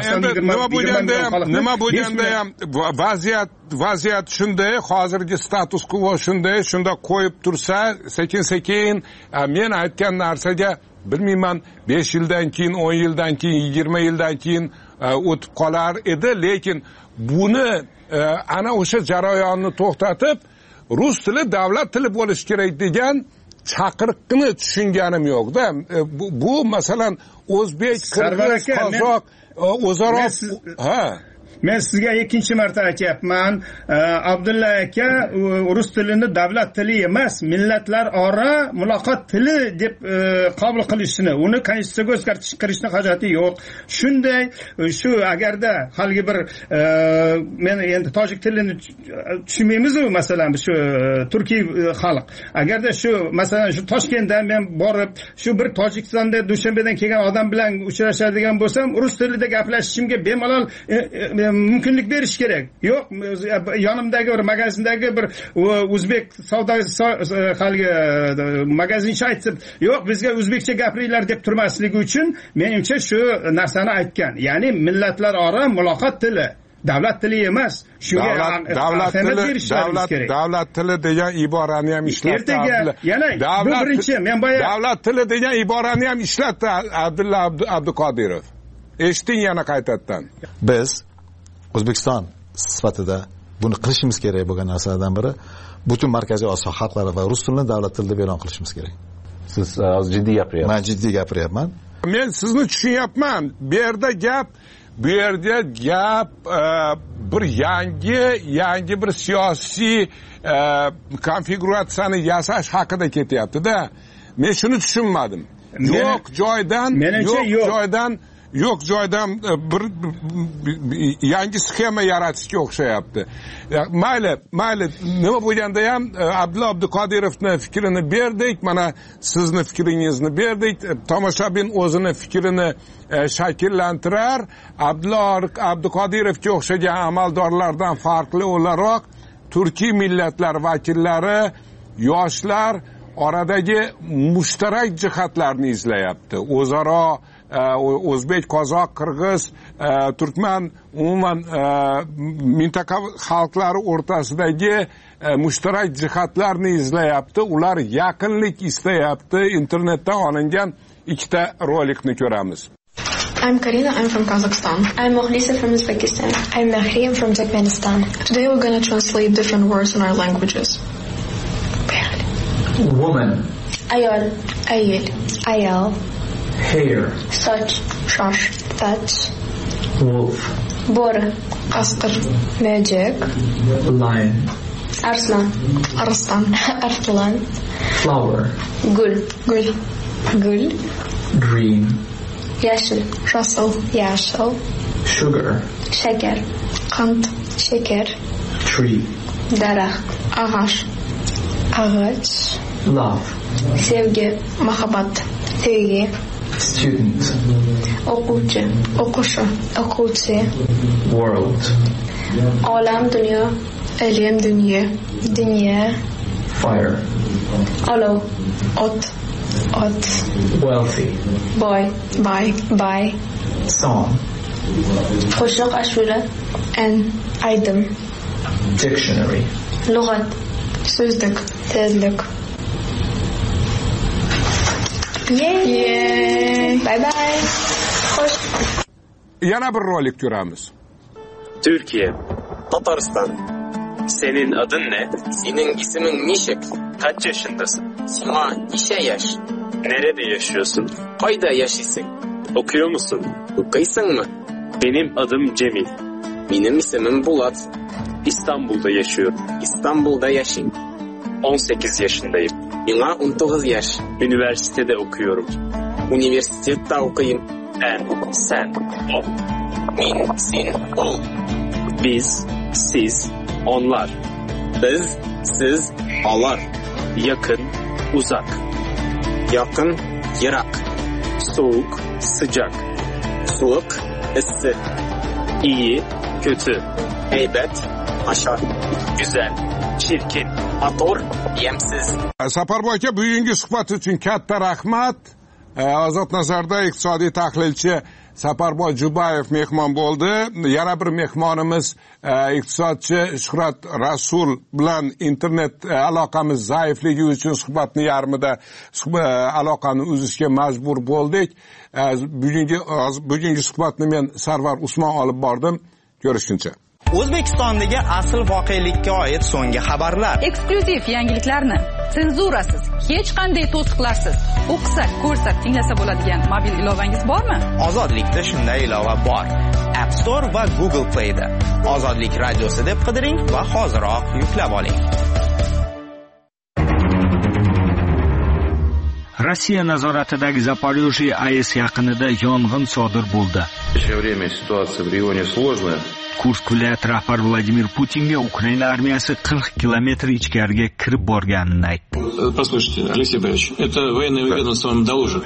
Nima bo'lganda ham vaziyat shunday, hozirgi status quo shunday, shunda qo'yib tursa, sekin men aytgan narsaga bilmayman 5 yildan keyin, 10 yildan keyin, 20 yildan keyin o'tib qolar edi, lekin buni ana o'sha jarayonni to'xtatib rus tili davlat tili bo'lishi kerak degan chaqiriqni tushunganim yo'q-da. Bu masalan o'zbek, qirg'iz, qozoq o'zaro men sizga ikkinchi marta aytyapman, Abdulla aka rus tilini davlat tili emas, millatlararo muloqot tili deb qabul qilishini, uni konstitutsiyaga o'zgartirish kirishni hojati yo'q. Shunday shu agarda haligi bir men endi tojik tilini tushunmaymiz-ku, masalan shu turkiy xalq. Agarda shu masalan shu Toshkentda men borib shu bir Tojikistonda Dushanbedan kelgan odam bilan uchrashadigan bo'lsam, rus tilida gaplashishimga bemalol mumkinlik berish kerak. Yo'q, yonimdagi bir magazindagi bir o'zbek savdosi haligi magazinchi aytib, yo'q, bizga o'zbekcha gapiringlar deb turmasligi uchun menimcha shu narsani aytgan. Ya'ni millatlararo muloqot tili, davlat tili emas. Shunga ahamiyat berishlari kerak. Davlat tili degan iborani ham ishlatdi. Yana bu birinchi, men boya davlat tili degan iborani ham ishlatdi Abdulla Abduqodirov. Eshiting yana qaytadan. Biz O'zbekiston sifatida buni qilishimiz kerak bo'lgan narsalardan biri butun Markaziy Osiyo xalqlari va rus tilini davlat tilida e'lon qilishimiz kerak. Siz jiddiy gapiryapsiz. Men jiddiy gapiryapman. Men sizni tushunyapman. Bu yerda gap bir yangi bir siyosiy konfiguratsiyani yasash haqida ketyapti-da. Men shuni tushunmadim. Yo'q joydan bir yangi sxema yaratishga o'xshayapti. Mayli, nima bo'lganda ham Abdulla Abduqodirovning fikrini berdik, mana sizni fikringizni berdik. Tomoshabin o'zini fikrini shakllantirar. Abdulla Abduqodirovga o'xshagan amaldorlardan farqli o'laroq turkiy millatlar vakillari, yoshlar oradagi mushtarak jihatlarni izlayapti. O'zaro o'zbek, qozoq, qirg'iz, turkman, umuman mintaqa xalqlari o'rtasidagi mushtarak jihatlarni izlayapti. Ular yaqinlik istayapti. Internetdan olingan ikkita rolikni ko'ramiz. I'm Karina, I'm from Kazakhstan. I'm Mohlisa from Uzbekistan. I'm Mahri, I'm from Turkmenistan. Today we're going to translate different words in our languages. Woman. Ayol. Ayil. Ayal. Hair. Soch. Shosh. Tat. Wolf. Bo'ri. Qasqir. Mejik. Lion. Arslan. Arslan. Arslan. Flower. Gul. Gul. Gul. Green. Yashil. Yashil. Yashil. Sugar. Shakar. Qand. Shakar. Tree. Daraxt. Ağaç. Ağaç. Love. Sevgi. Muhabbat. Sevgi. Student. O'quvchi. O'quvchi. O'quvchi. World. Olam, dunyo. Ilm, dunyo. Dunyo. Fire. Olov. Ot. Ot. Wealthy. Boy. Boy. Song. Qo'shiq, ashula. N. Aydım. Dictionary. Lug'at. So'zlik. Tezlik. Yay! Bye bye. Xo'sh. Yana bir rolik ko'ramiz. Türkiye. Tataristan. Senin adın ne? Senin ismin Nişik. Kaç yaşındasın? Sana neçe yaş? Nerede yaşıyorsun? Kayda yaşıyorsun? Okuyor musun? Okuyorsun mu? Benim adım Cemil. Benim ismim Bulat. İstanbul'da yaşıyorum. İstanbul'da yaşayın. 18 yaşındayım. Bana 19 yaş. Üniversitede okuyorum. Üniversitede okuyayım. Ben, sen, o. Ben, sen, ol. Biz, siz, onlar. Biz, siz, onlar. Yakın, uzak. Yakın, Irak. Soğuk, sıcak. Soğuk, ısı. İyi, kötü. Heybet, aşağı. Güzel, çirkin. Ator, yemsiz. Saparboy aka, bugungi suhbat uchun katta rahmat. Ozod nazarda iqtisodiy tahlilchi Saparboy Jubayev mehmon bo'ldi. Yana bir mehmonimiz iqtisodchi Shuhrat Rasul bilan internet aloqamiz zaifligi uchun suhbatni yarmida aloqani uzishga majbur bo'ldik. Bugungi suhbatni men Sarvar Usmon olib bordim. Ko'rishguncha. O'zbekistondagi asl voqelikka oid so'nggi xabarlar. Eksklyuziv yangiliklarni senzurasiz, hech qanday to'siqlarsiz o'qisa, ko'rsa, tinglasa bo'ladigan mobil ilovangiz bormi? Ozodlikda shunday ilova bor. App Store va Google Play'da. Ozodlik radiosi deb qidiring va hoziroq yuklab oling. Rossiya nazoratidagi Zaporojye AES yaqinida yong'in sodir bo'ldi. Kursk viloyati rahbari Vladimir Putinga Ukraina armiyasi 40 kilometr ichkariga kirib borganini aytdi. Послушайте, Алексей Борисович, это военное ведомство вам доложит.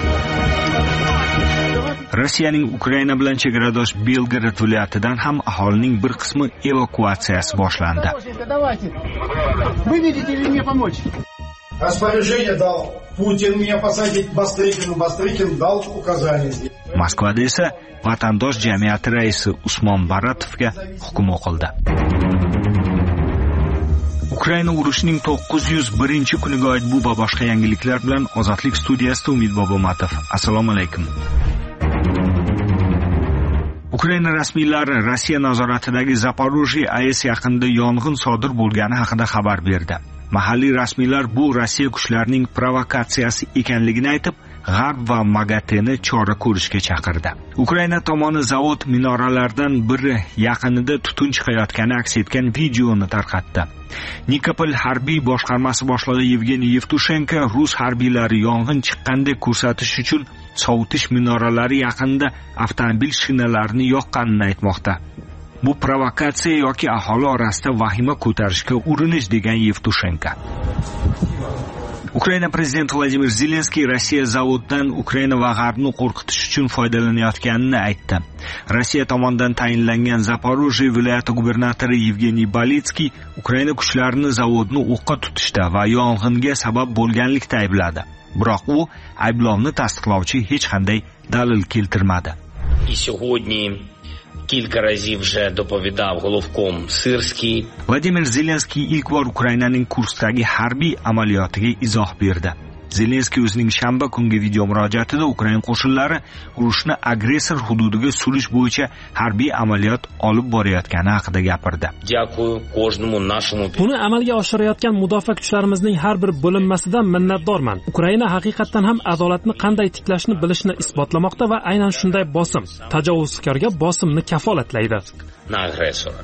Rossiyaning Ukraina bilan chegaradosh Belgorod viloyatidan ham aholining bir qismi evakuatsiyasi boshlandi. Вы видите ли мне помочь? Распоряжение дал Путин мне посадить Бастрыкину. Бастрыкин дал указание. Moskvada esa vatandosh jamiyati raisi Usmon Baratovga hukm o'qildi. Ukraina urushining 901-kuniga oid bu va boshqa yangiliklar bilan Ozodlik studiyasida Umid Bobomatov. Assalomu alaykum. Ukraina rasmiylari Rossiya nazoratidagi Zaporojye AES yaqinida yong'in sodir bo'lgani haqida xabar berdi. Mahalliy rasmiylar bu Rossiya kuchlarining provokatsiyasi ekanligini aytib, G'arb va MAGATEni chora ko'rishga chaqirdi. Ukraina tomoni zavod minoralaridan biri yaqinida tutun chiqayotgani aks etgan videoni tarqatdi. Nikopol harbiy boshqarmasi boshlig'i Yevgeniy Yevtushenko rus harbiylari yong'in chiqqandek ko'rsatish uchun sovutish minoralari yaqinida avtomobil shinalarini yoqqanini aytmoqda. Bu provokatsiya yoki aholi orasida vahima ko'tarishga urinish degan Yevtushenko. Ukraina prezidenti Vladimir Zelenskiy Rossiya zavodidan Ukraina va G'arbni qo'rqitish uchun foydalanayotganini aytdi. Rossiya tomonidan tayinlangan Zaporojye viloyati gubernatori Yevgeniy Balitskiy Ukraina kuchlarini zavodni o'qqa tutishda va yong'inga sabab bo'lganlikda aybladi. Biroq u ayblovni tasdiqlovchi hech qanday dalil keltirmadi. Кілька разів вже доповідав головком Сирський. Vladimir Zelenskiy ilk bor Ukrainaning Kurskdagi harbiy amaliyotiga izoh berdi. Zelenskiy o'zining shanba kungi video murojaatida Ukraina qo'shinlari urushni agressor hududiga surish bo'yicha harbiy amaliyot olib borayotgani haqida gapirdi. Buni amalga oshirayotgan mudofaa kuchlarimizning har bir bo'linmasidan minnatdorman. Ukraina haqiqatan ham adolatni qanday tiklashni bilishni isbotlamoqda va aynan shunday bosim, tajovuzkorga bosimni kafolatlaydi. Na agresora.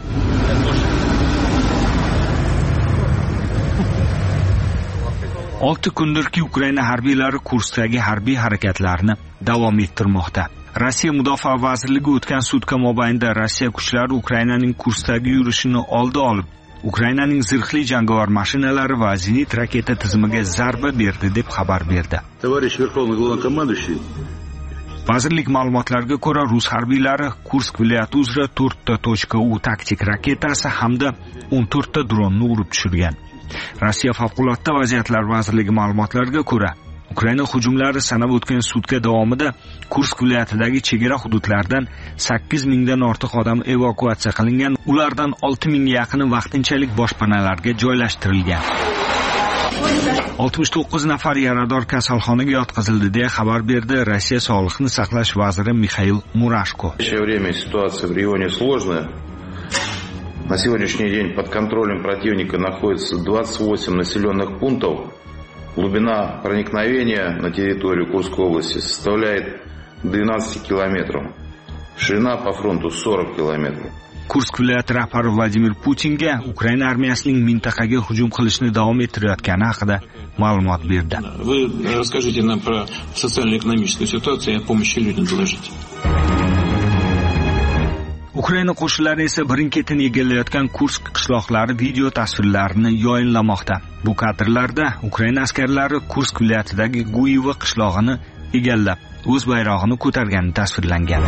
6 kundirki Ukraina harbiylari Kurskdagi harbiy harakatlarni davom ettirmoqda. Rossiya Mudofaa vazirligi o'tgan sutka mobaynida Rossiya kuchlari Ukrainaning Kurskdagi yurishini oldi olib, Ukrainaning zirhli jangovar mashinalari va zenit raketa tizimiga zarba berdi deb xabar berdi. Товарищ Верховный Главнокомандующий, vazirlik ma'lumotlariga ko'ra, rus harbiylari Kursk viloyati uzra 4 ta .U taktik raketasi hamda 14 ta dronni urib tushirgan. Rossiya favqulodda vaziyatlar vazirligi ma'lumotlariga ko'ra, Ukraina hujumlari sanab o'tgan sutka davomida Kursk viloyatidagi chegara hududlardan 8,000 dan ortiq odam evakuatsiya qilingan, ulardan 6,000 ga yaqini vaqtinchalik boshpanalarga joylashtirilgan. 69 nafar yarador kasalxonaga yotqizildi deya xabar berdi Rossiya Sog'liqni saqlash vaziri Mixail Murashko. В настоящее время ситуация в регионе сложная. На сегодняшний день под контролем противника находится 28 населенных пунктов. Глубина проникновения на территорию Курской области составляет 12 километров. Ширина по фронту 40 километров. Kursk viloyati rahbari Vladimir Putinga Ukraina armiyasining mintaqaga hujum qilishni davom ettirayotgani haqida ma'lumot berdi. Вы расскажите нам про социально-экономическую ситуацию и о помощи людям доложите. Ukraina qo'shinlari esa birin-ketin egallayotgan Kursk qishloqlari video tasvirlarini yayinlamoqda. Bu kadrlarda Ukraina askarlari Kursk viloyatidagi Guyevo qishlog'ini egallab, o'z bayrog'ini ko'targani tasvirlangan.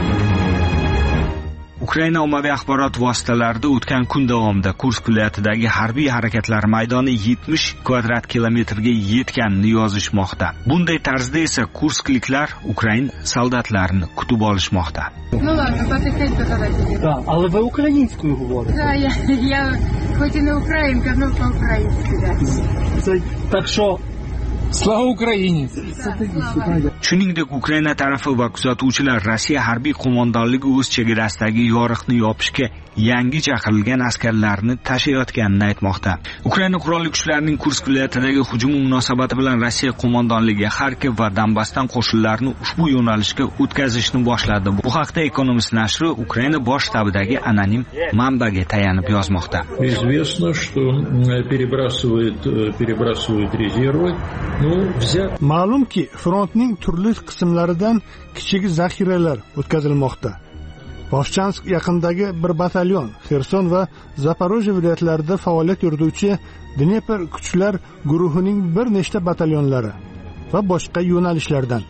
Ukraina ommaviy axborot vositalarida o'tgan kun davomida Kursk viloyatidagi harbiy harakatlar maydoni 70 kvadrat kilometrga yetganini yozishmoqda. Bunday tarzda esa kurskliklar Ukrain soldatlarini kutib olishmoqda. Ну ладно, потихоньку давайте. Да, але ви українською говорите. Да, я хоч і не українка, но по-українськи, да. Так що Slava Ukraina. Shuningdek, Ukraina tarafi va kuzatuvchilar Rossiya harbiy qo'mondonligi o'z chegarasidagi yoriqni yopishga yangi chaqirilgan askarlarni tashiyotganini aytmoqda. Ukraina qurolli kuchlarining Kursk viloyatidagi hujumi munosabati bilan Rossiya qo'mondonligi Xarkov va Donbassdan qo'shinlarni ushbu yo'nalishga o'tkazishni boshladi. Bu haqda Economist nashri Ukraina bosh shtabidagi anonim manbaga tayanib yozmoqda. Известно, что перебрасывают резервы. Ma'lumki, frontning turli qismlaridan kichik zaxiralar o'tkazilmoqda. Vovchansk yaqinidagi bir batalyon, Xerson va Zaporojye viloyatlarida faoliyat yurituvchi Dnepr kuchlar guruhining bir nechta batalyonlari va boshqa yo'nalishlardan.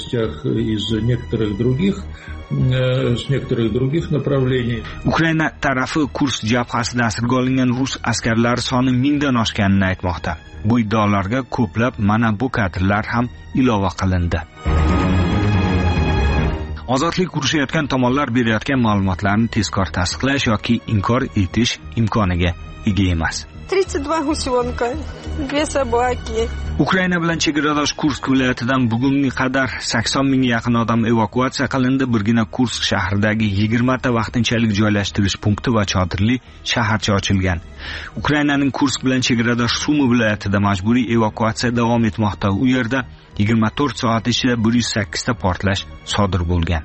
Ukraina tarafi Kursk jabhasida asirga olingan rus askarlari soni 1000 dan oshganini aytmoqda. Bu iddaolarga ko'plab mana bu kadrlar ham ilova qilindi. Ozodlik urushayotgan tomonlar berayotgan ma'lumotlarni tezkor tasdiqlash yoki inkor etish imkoniga ega emas. 32 гусенка, 2 собаки. Ukraina bilan chegaradosh Kursk viloyatidan bugunga qadar 80 mingga yaqin odam evakuatsiya qilindi. Birgina Kursk shahridagi 20 ta vaqtinchalik joylashtirish punkti va chodirli shaharcha ochilgan. Ukrainaning Kursk bilan chegaradosh Sumi viloyatida majburiy evakuatsiya davom etmoqda. U yerda 24 soat ichida 108 ta portlash sodir bo'lgan.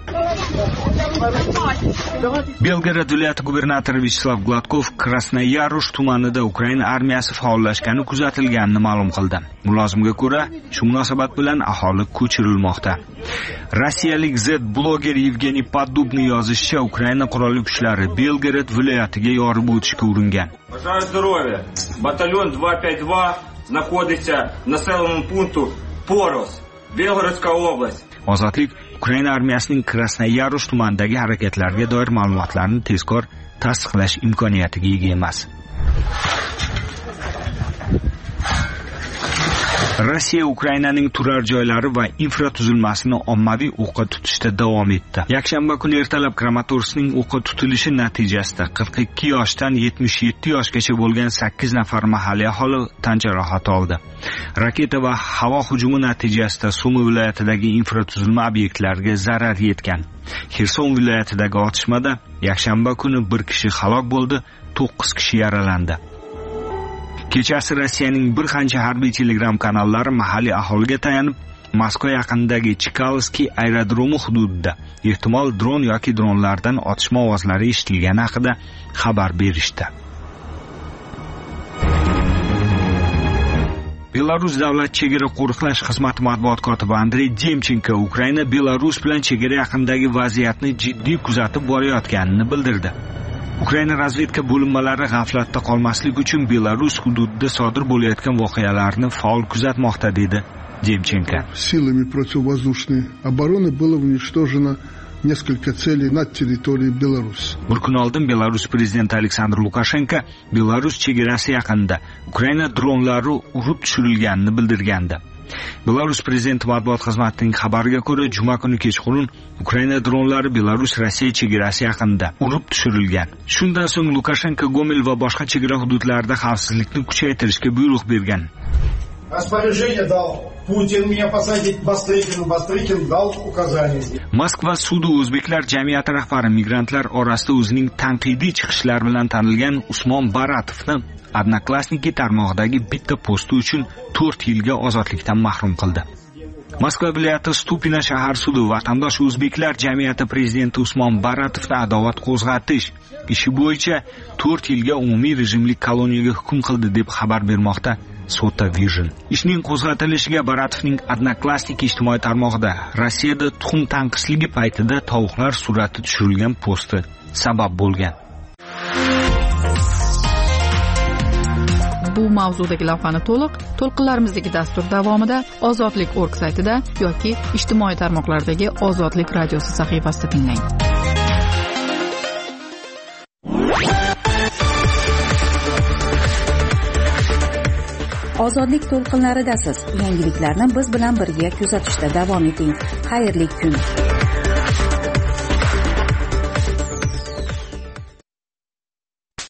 Belgorod viloyati gubernatori Vyacheslav Gladkov Krasnoyarush tumanida Ukraina armiyasi faollashgani kuzatilganini ma'lum qildi. Mulozimga ko'ra, shu munosabat bilan aholi ko'chirilmoqda. Rossiyalik Z-bloger Yevgeniy Podubniy yozishicha, Ukraina qurolli kuchlari Belgorod viloyatiga yorib o'tishga uringan. Бажаю здоров'я. Батальон 252 знаходиться в населеному пункту Порос, Belgorodska oblast. Ozodlik Ukraina armiyasining Krasnoyarush tumanidagi harakatlarga doir ma'lumotlarni tezkor tasdiqlash imkoniyatiga ega emas. Rossiya Ukrainaning turar joylari va infratuzilmasini ommaviy o'qqa tutishda davom etdi. Yakshanba kuni ertalab Kramatorskning o'qqa tutilishi natijasida 42 yoshdan 77 yoshgacha bo'lgan 8 nafar mahalliy aholi tan jarohati oldi. Raketa va havo hujumi natijasida Sumi viloyatidagi infratuzilma obyektlariga zarar yetgan. Xerson viloyatidagi otishmada yakshanba kuni 1 kishi halok bo'ldi, 9 kishi yaralandi. Kechasi Rossiyaning bir qancha harbiy telegram kanallari mahalliy aholiga tayanib, Moskva yaqinidagi Chikalskiy aerodromi hududida ehtimol dron yoki dronlardan otishma ovozlari eshitilgani haqida xabar berishdi. Belarus davlat chegara qo'riqlash xizmati matbuot kotibi Andrey Demchenko Ukraina Belarus bilan chegara yaqinidagi vaziyatni jiddiy kuzatib borayotganini bildirdi. Ukraina razvedka bo'linmalari g'aflatda qolmaslik uchun Belarus hududida sodir bo'layotgan voqealarni faol kuzatmoqda dedi Demchenko. Силами противовоздушной обороны было уничтожено несколько целей над территорией Беларуси. Bir kun oldin Belarus prezidenti Aleksandr Lukashenko Belarus chegarasi yaqinida Ukraina dronlari urib tushirilganini bildirgandi. Belarus prezidenti matbuot xizmatining xabariga ko'ra, juma kuni kechqurun Ukraina dronlari Belarus-Rossiya chegarasi yaqinida urib tushirilgan. Shundan so'ng Lukashenko Gomel va boshqa chegara hududlarida xavfsizlikni kuchaytirishga buyruq bergan. Распоряжение дал Putin меня посадить Бастрыкину, Бастрыкин дал указание. Moskva sudi o'zbeklar jamiyati rahbari migrantlar orasida o'zining tanqidiy chiqishlar bilan tanilgan Usmon Baratovni Odnoklassniki tarmog'idagi bitta posti uchun 4 yilga ozodlikdan mahrum qildi. Moskva viloyati Stupina shahar sudi vatandosh o'zbeklar jamiyati prezidenti Usmon Baratovni adovat qo'zg'atish ishi bo'yicha 4 yilga umumiy rejimli koloniyaga hukm qildi deb xabar bermoqda Sota Vision. Ishning qo'zg'atilishiga Baratovning Odnoklassniki ijtimoiy tarmog'ida Rossiyada tuxum tanqishligi paytida tovuqlar surati tushirilgan posti sabab bo'lgan. Bu mavzudagi lavhani to'lqinlarimizdagi dastur davomida ozodlik.org saytida yoki ijtimoiy tarmoqlardagi Ozodlik radiosi sahifasida tinglang. Ozodlik to'lqinlaridasiz. Yangiliklarni biz bilan birga kuzatishda davom eting. Xayrli kun.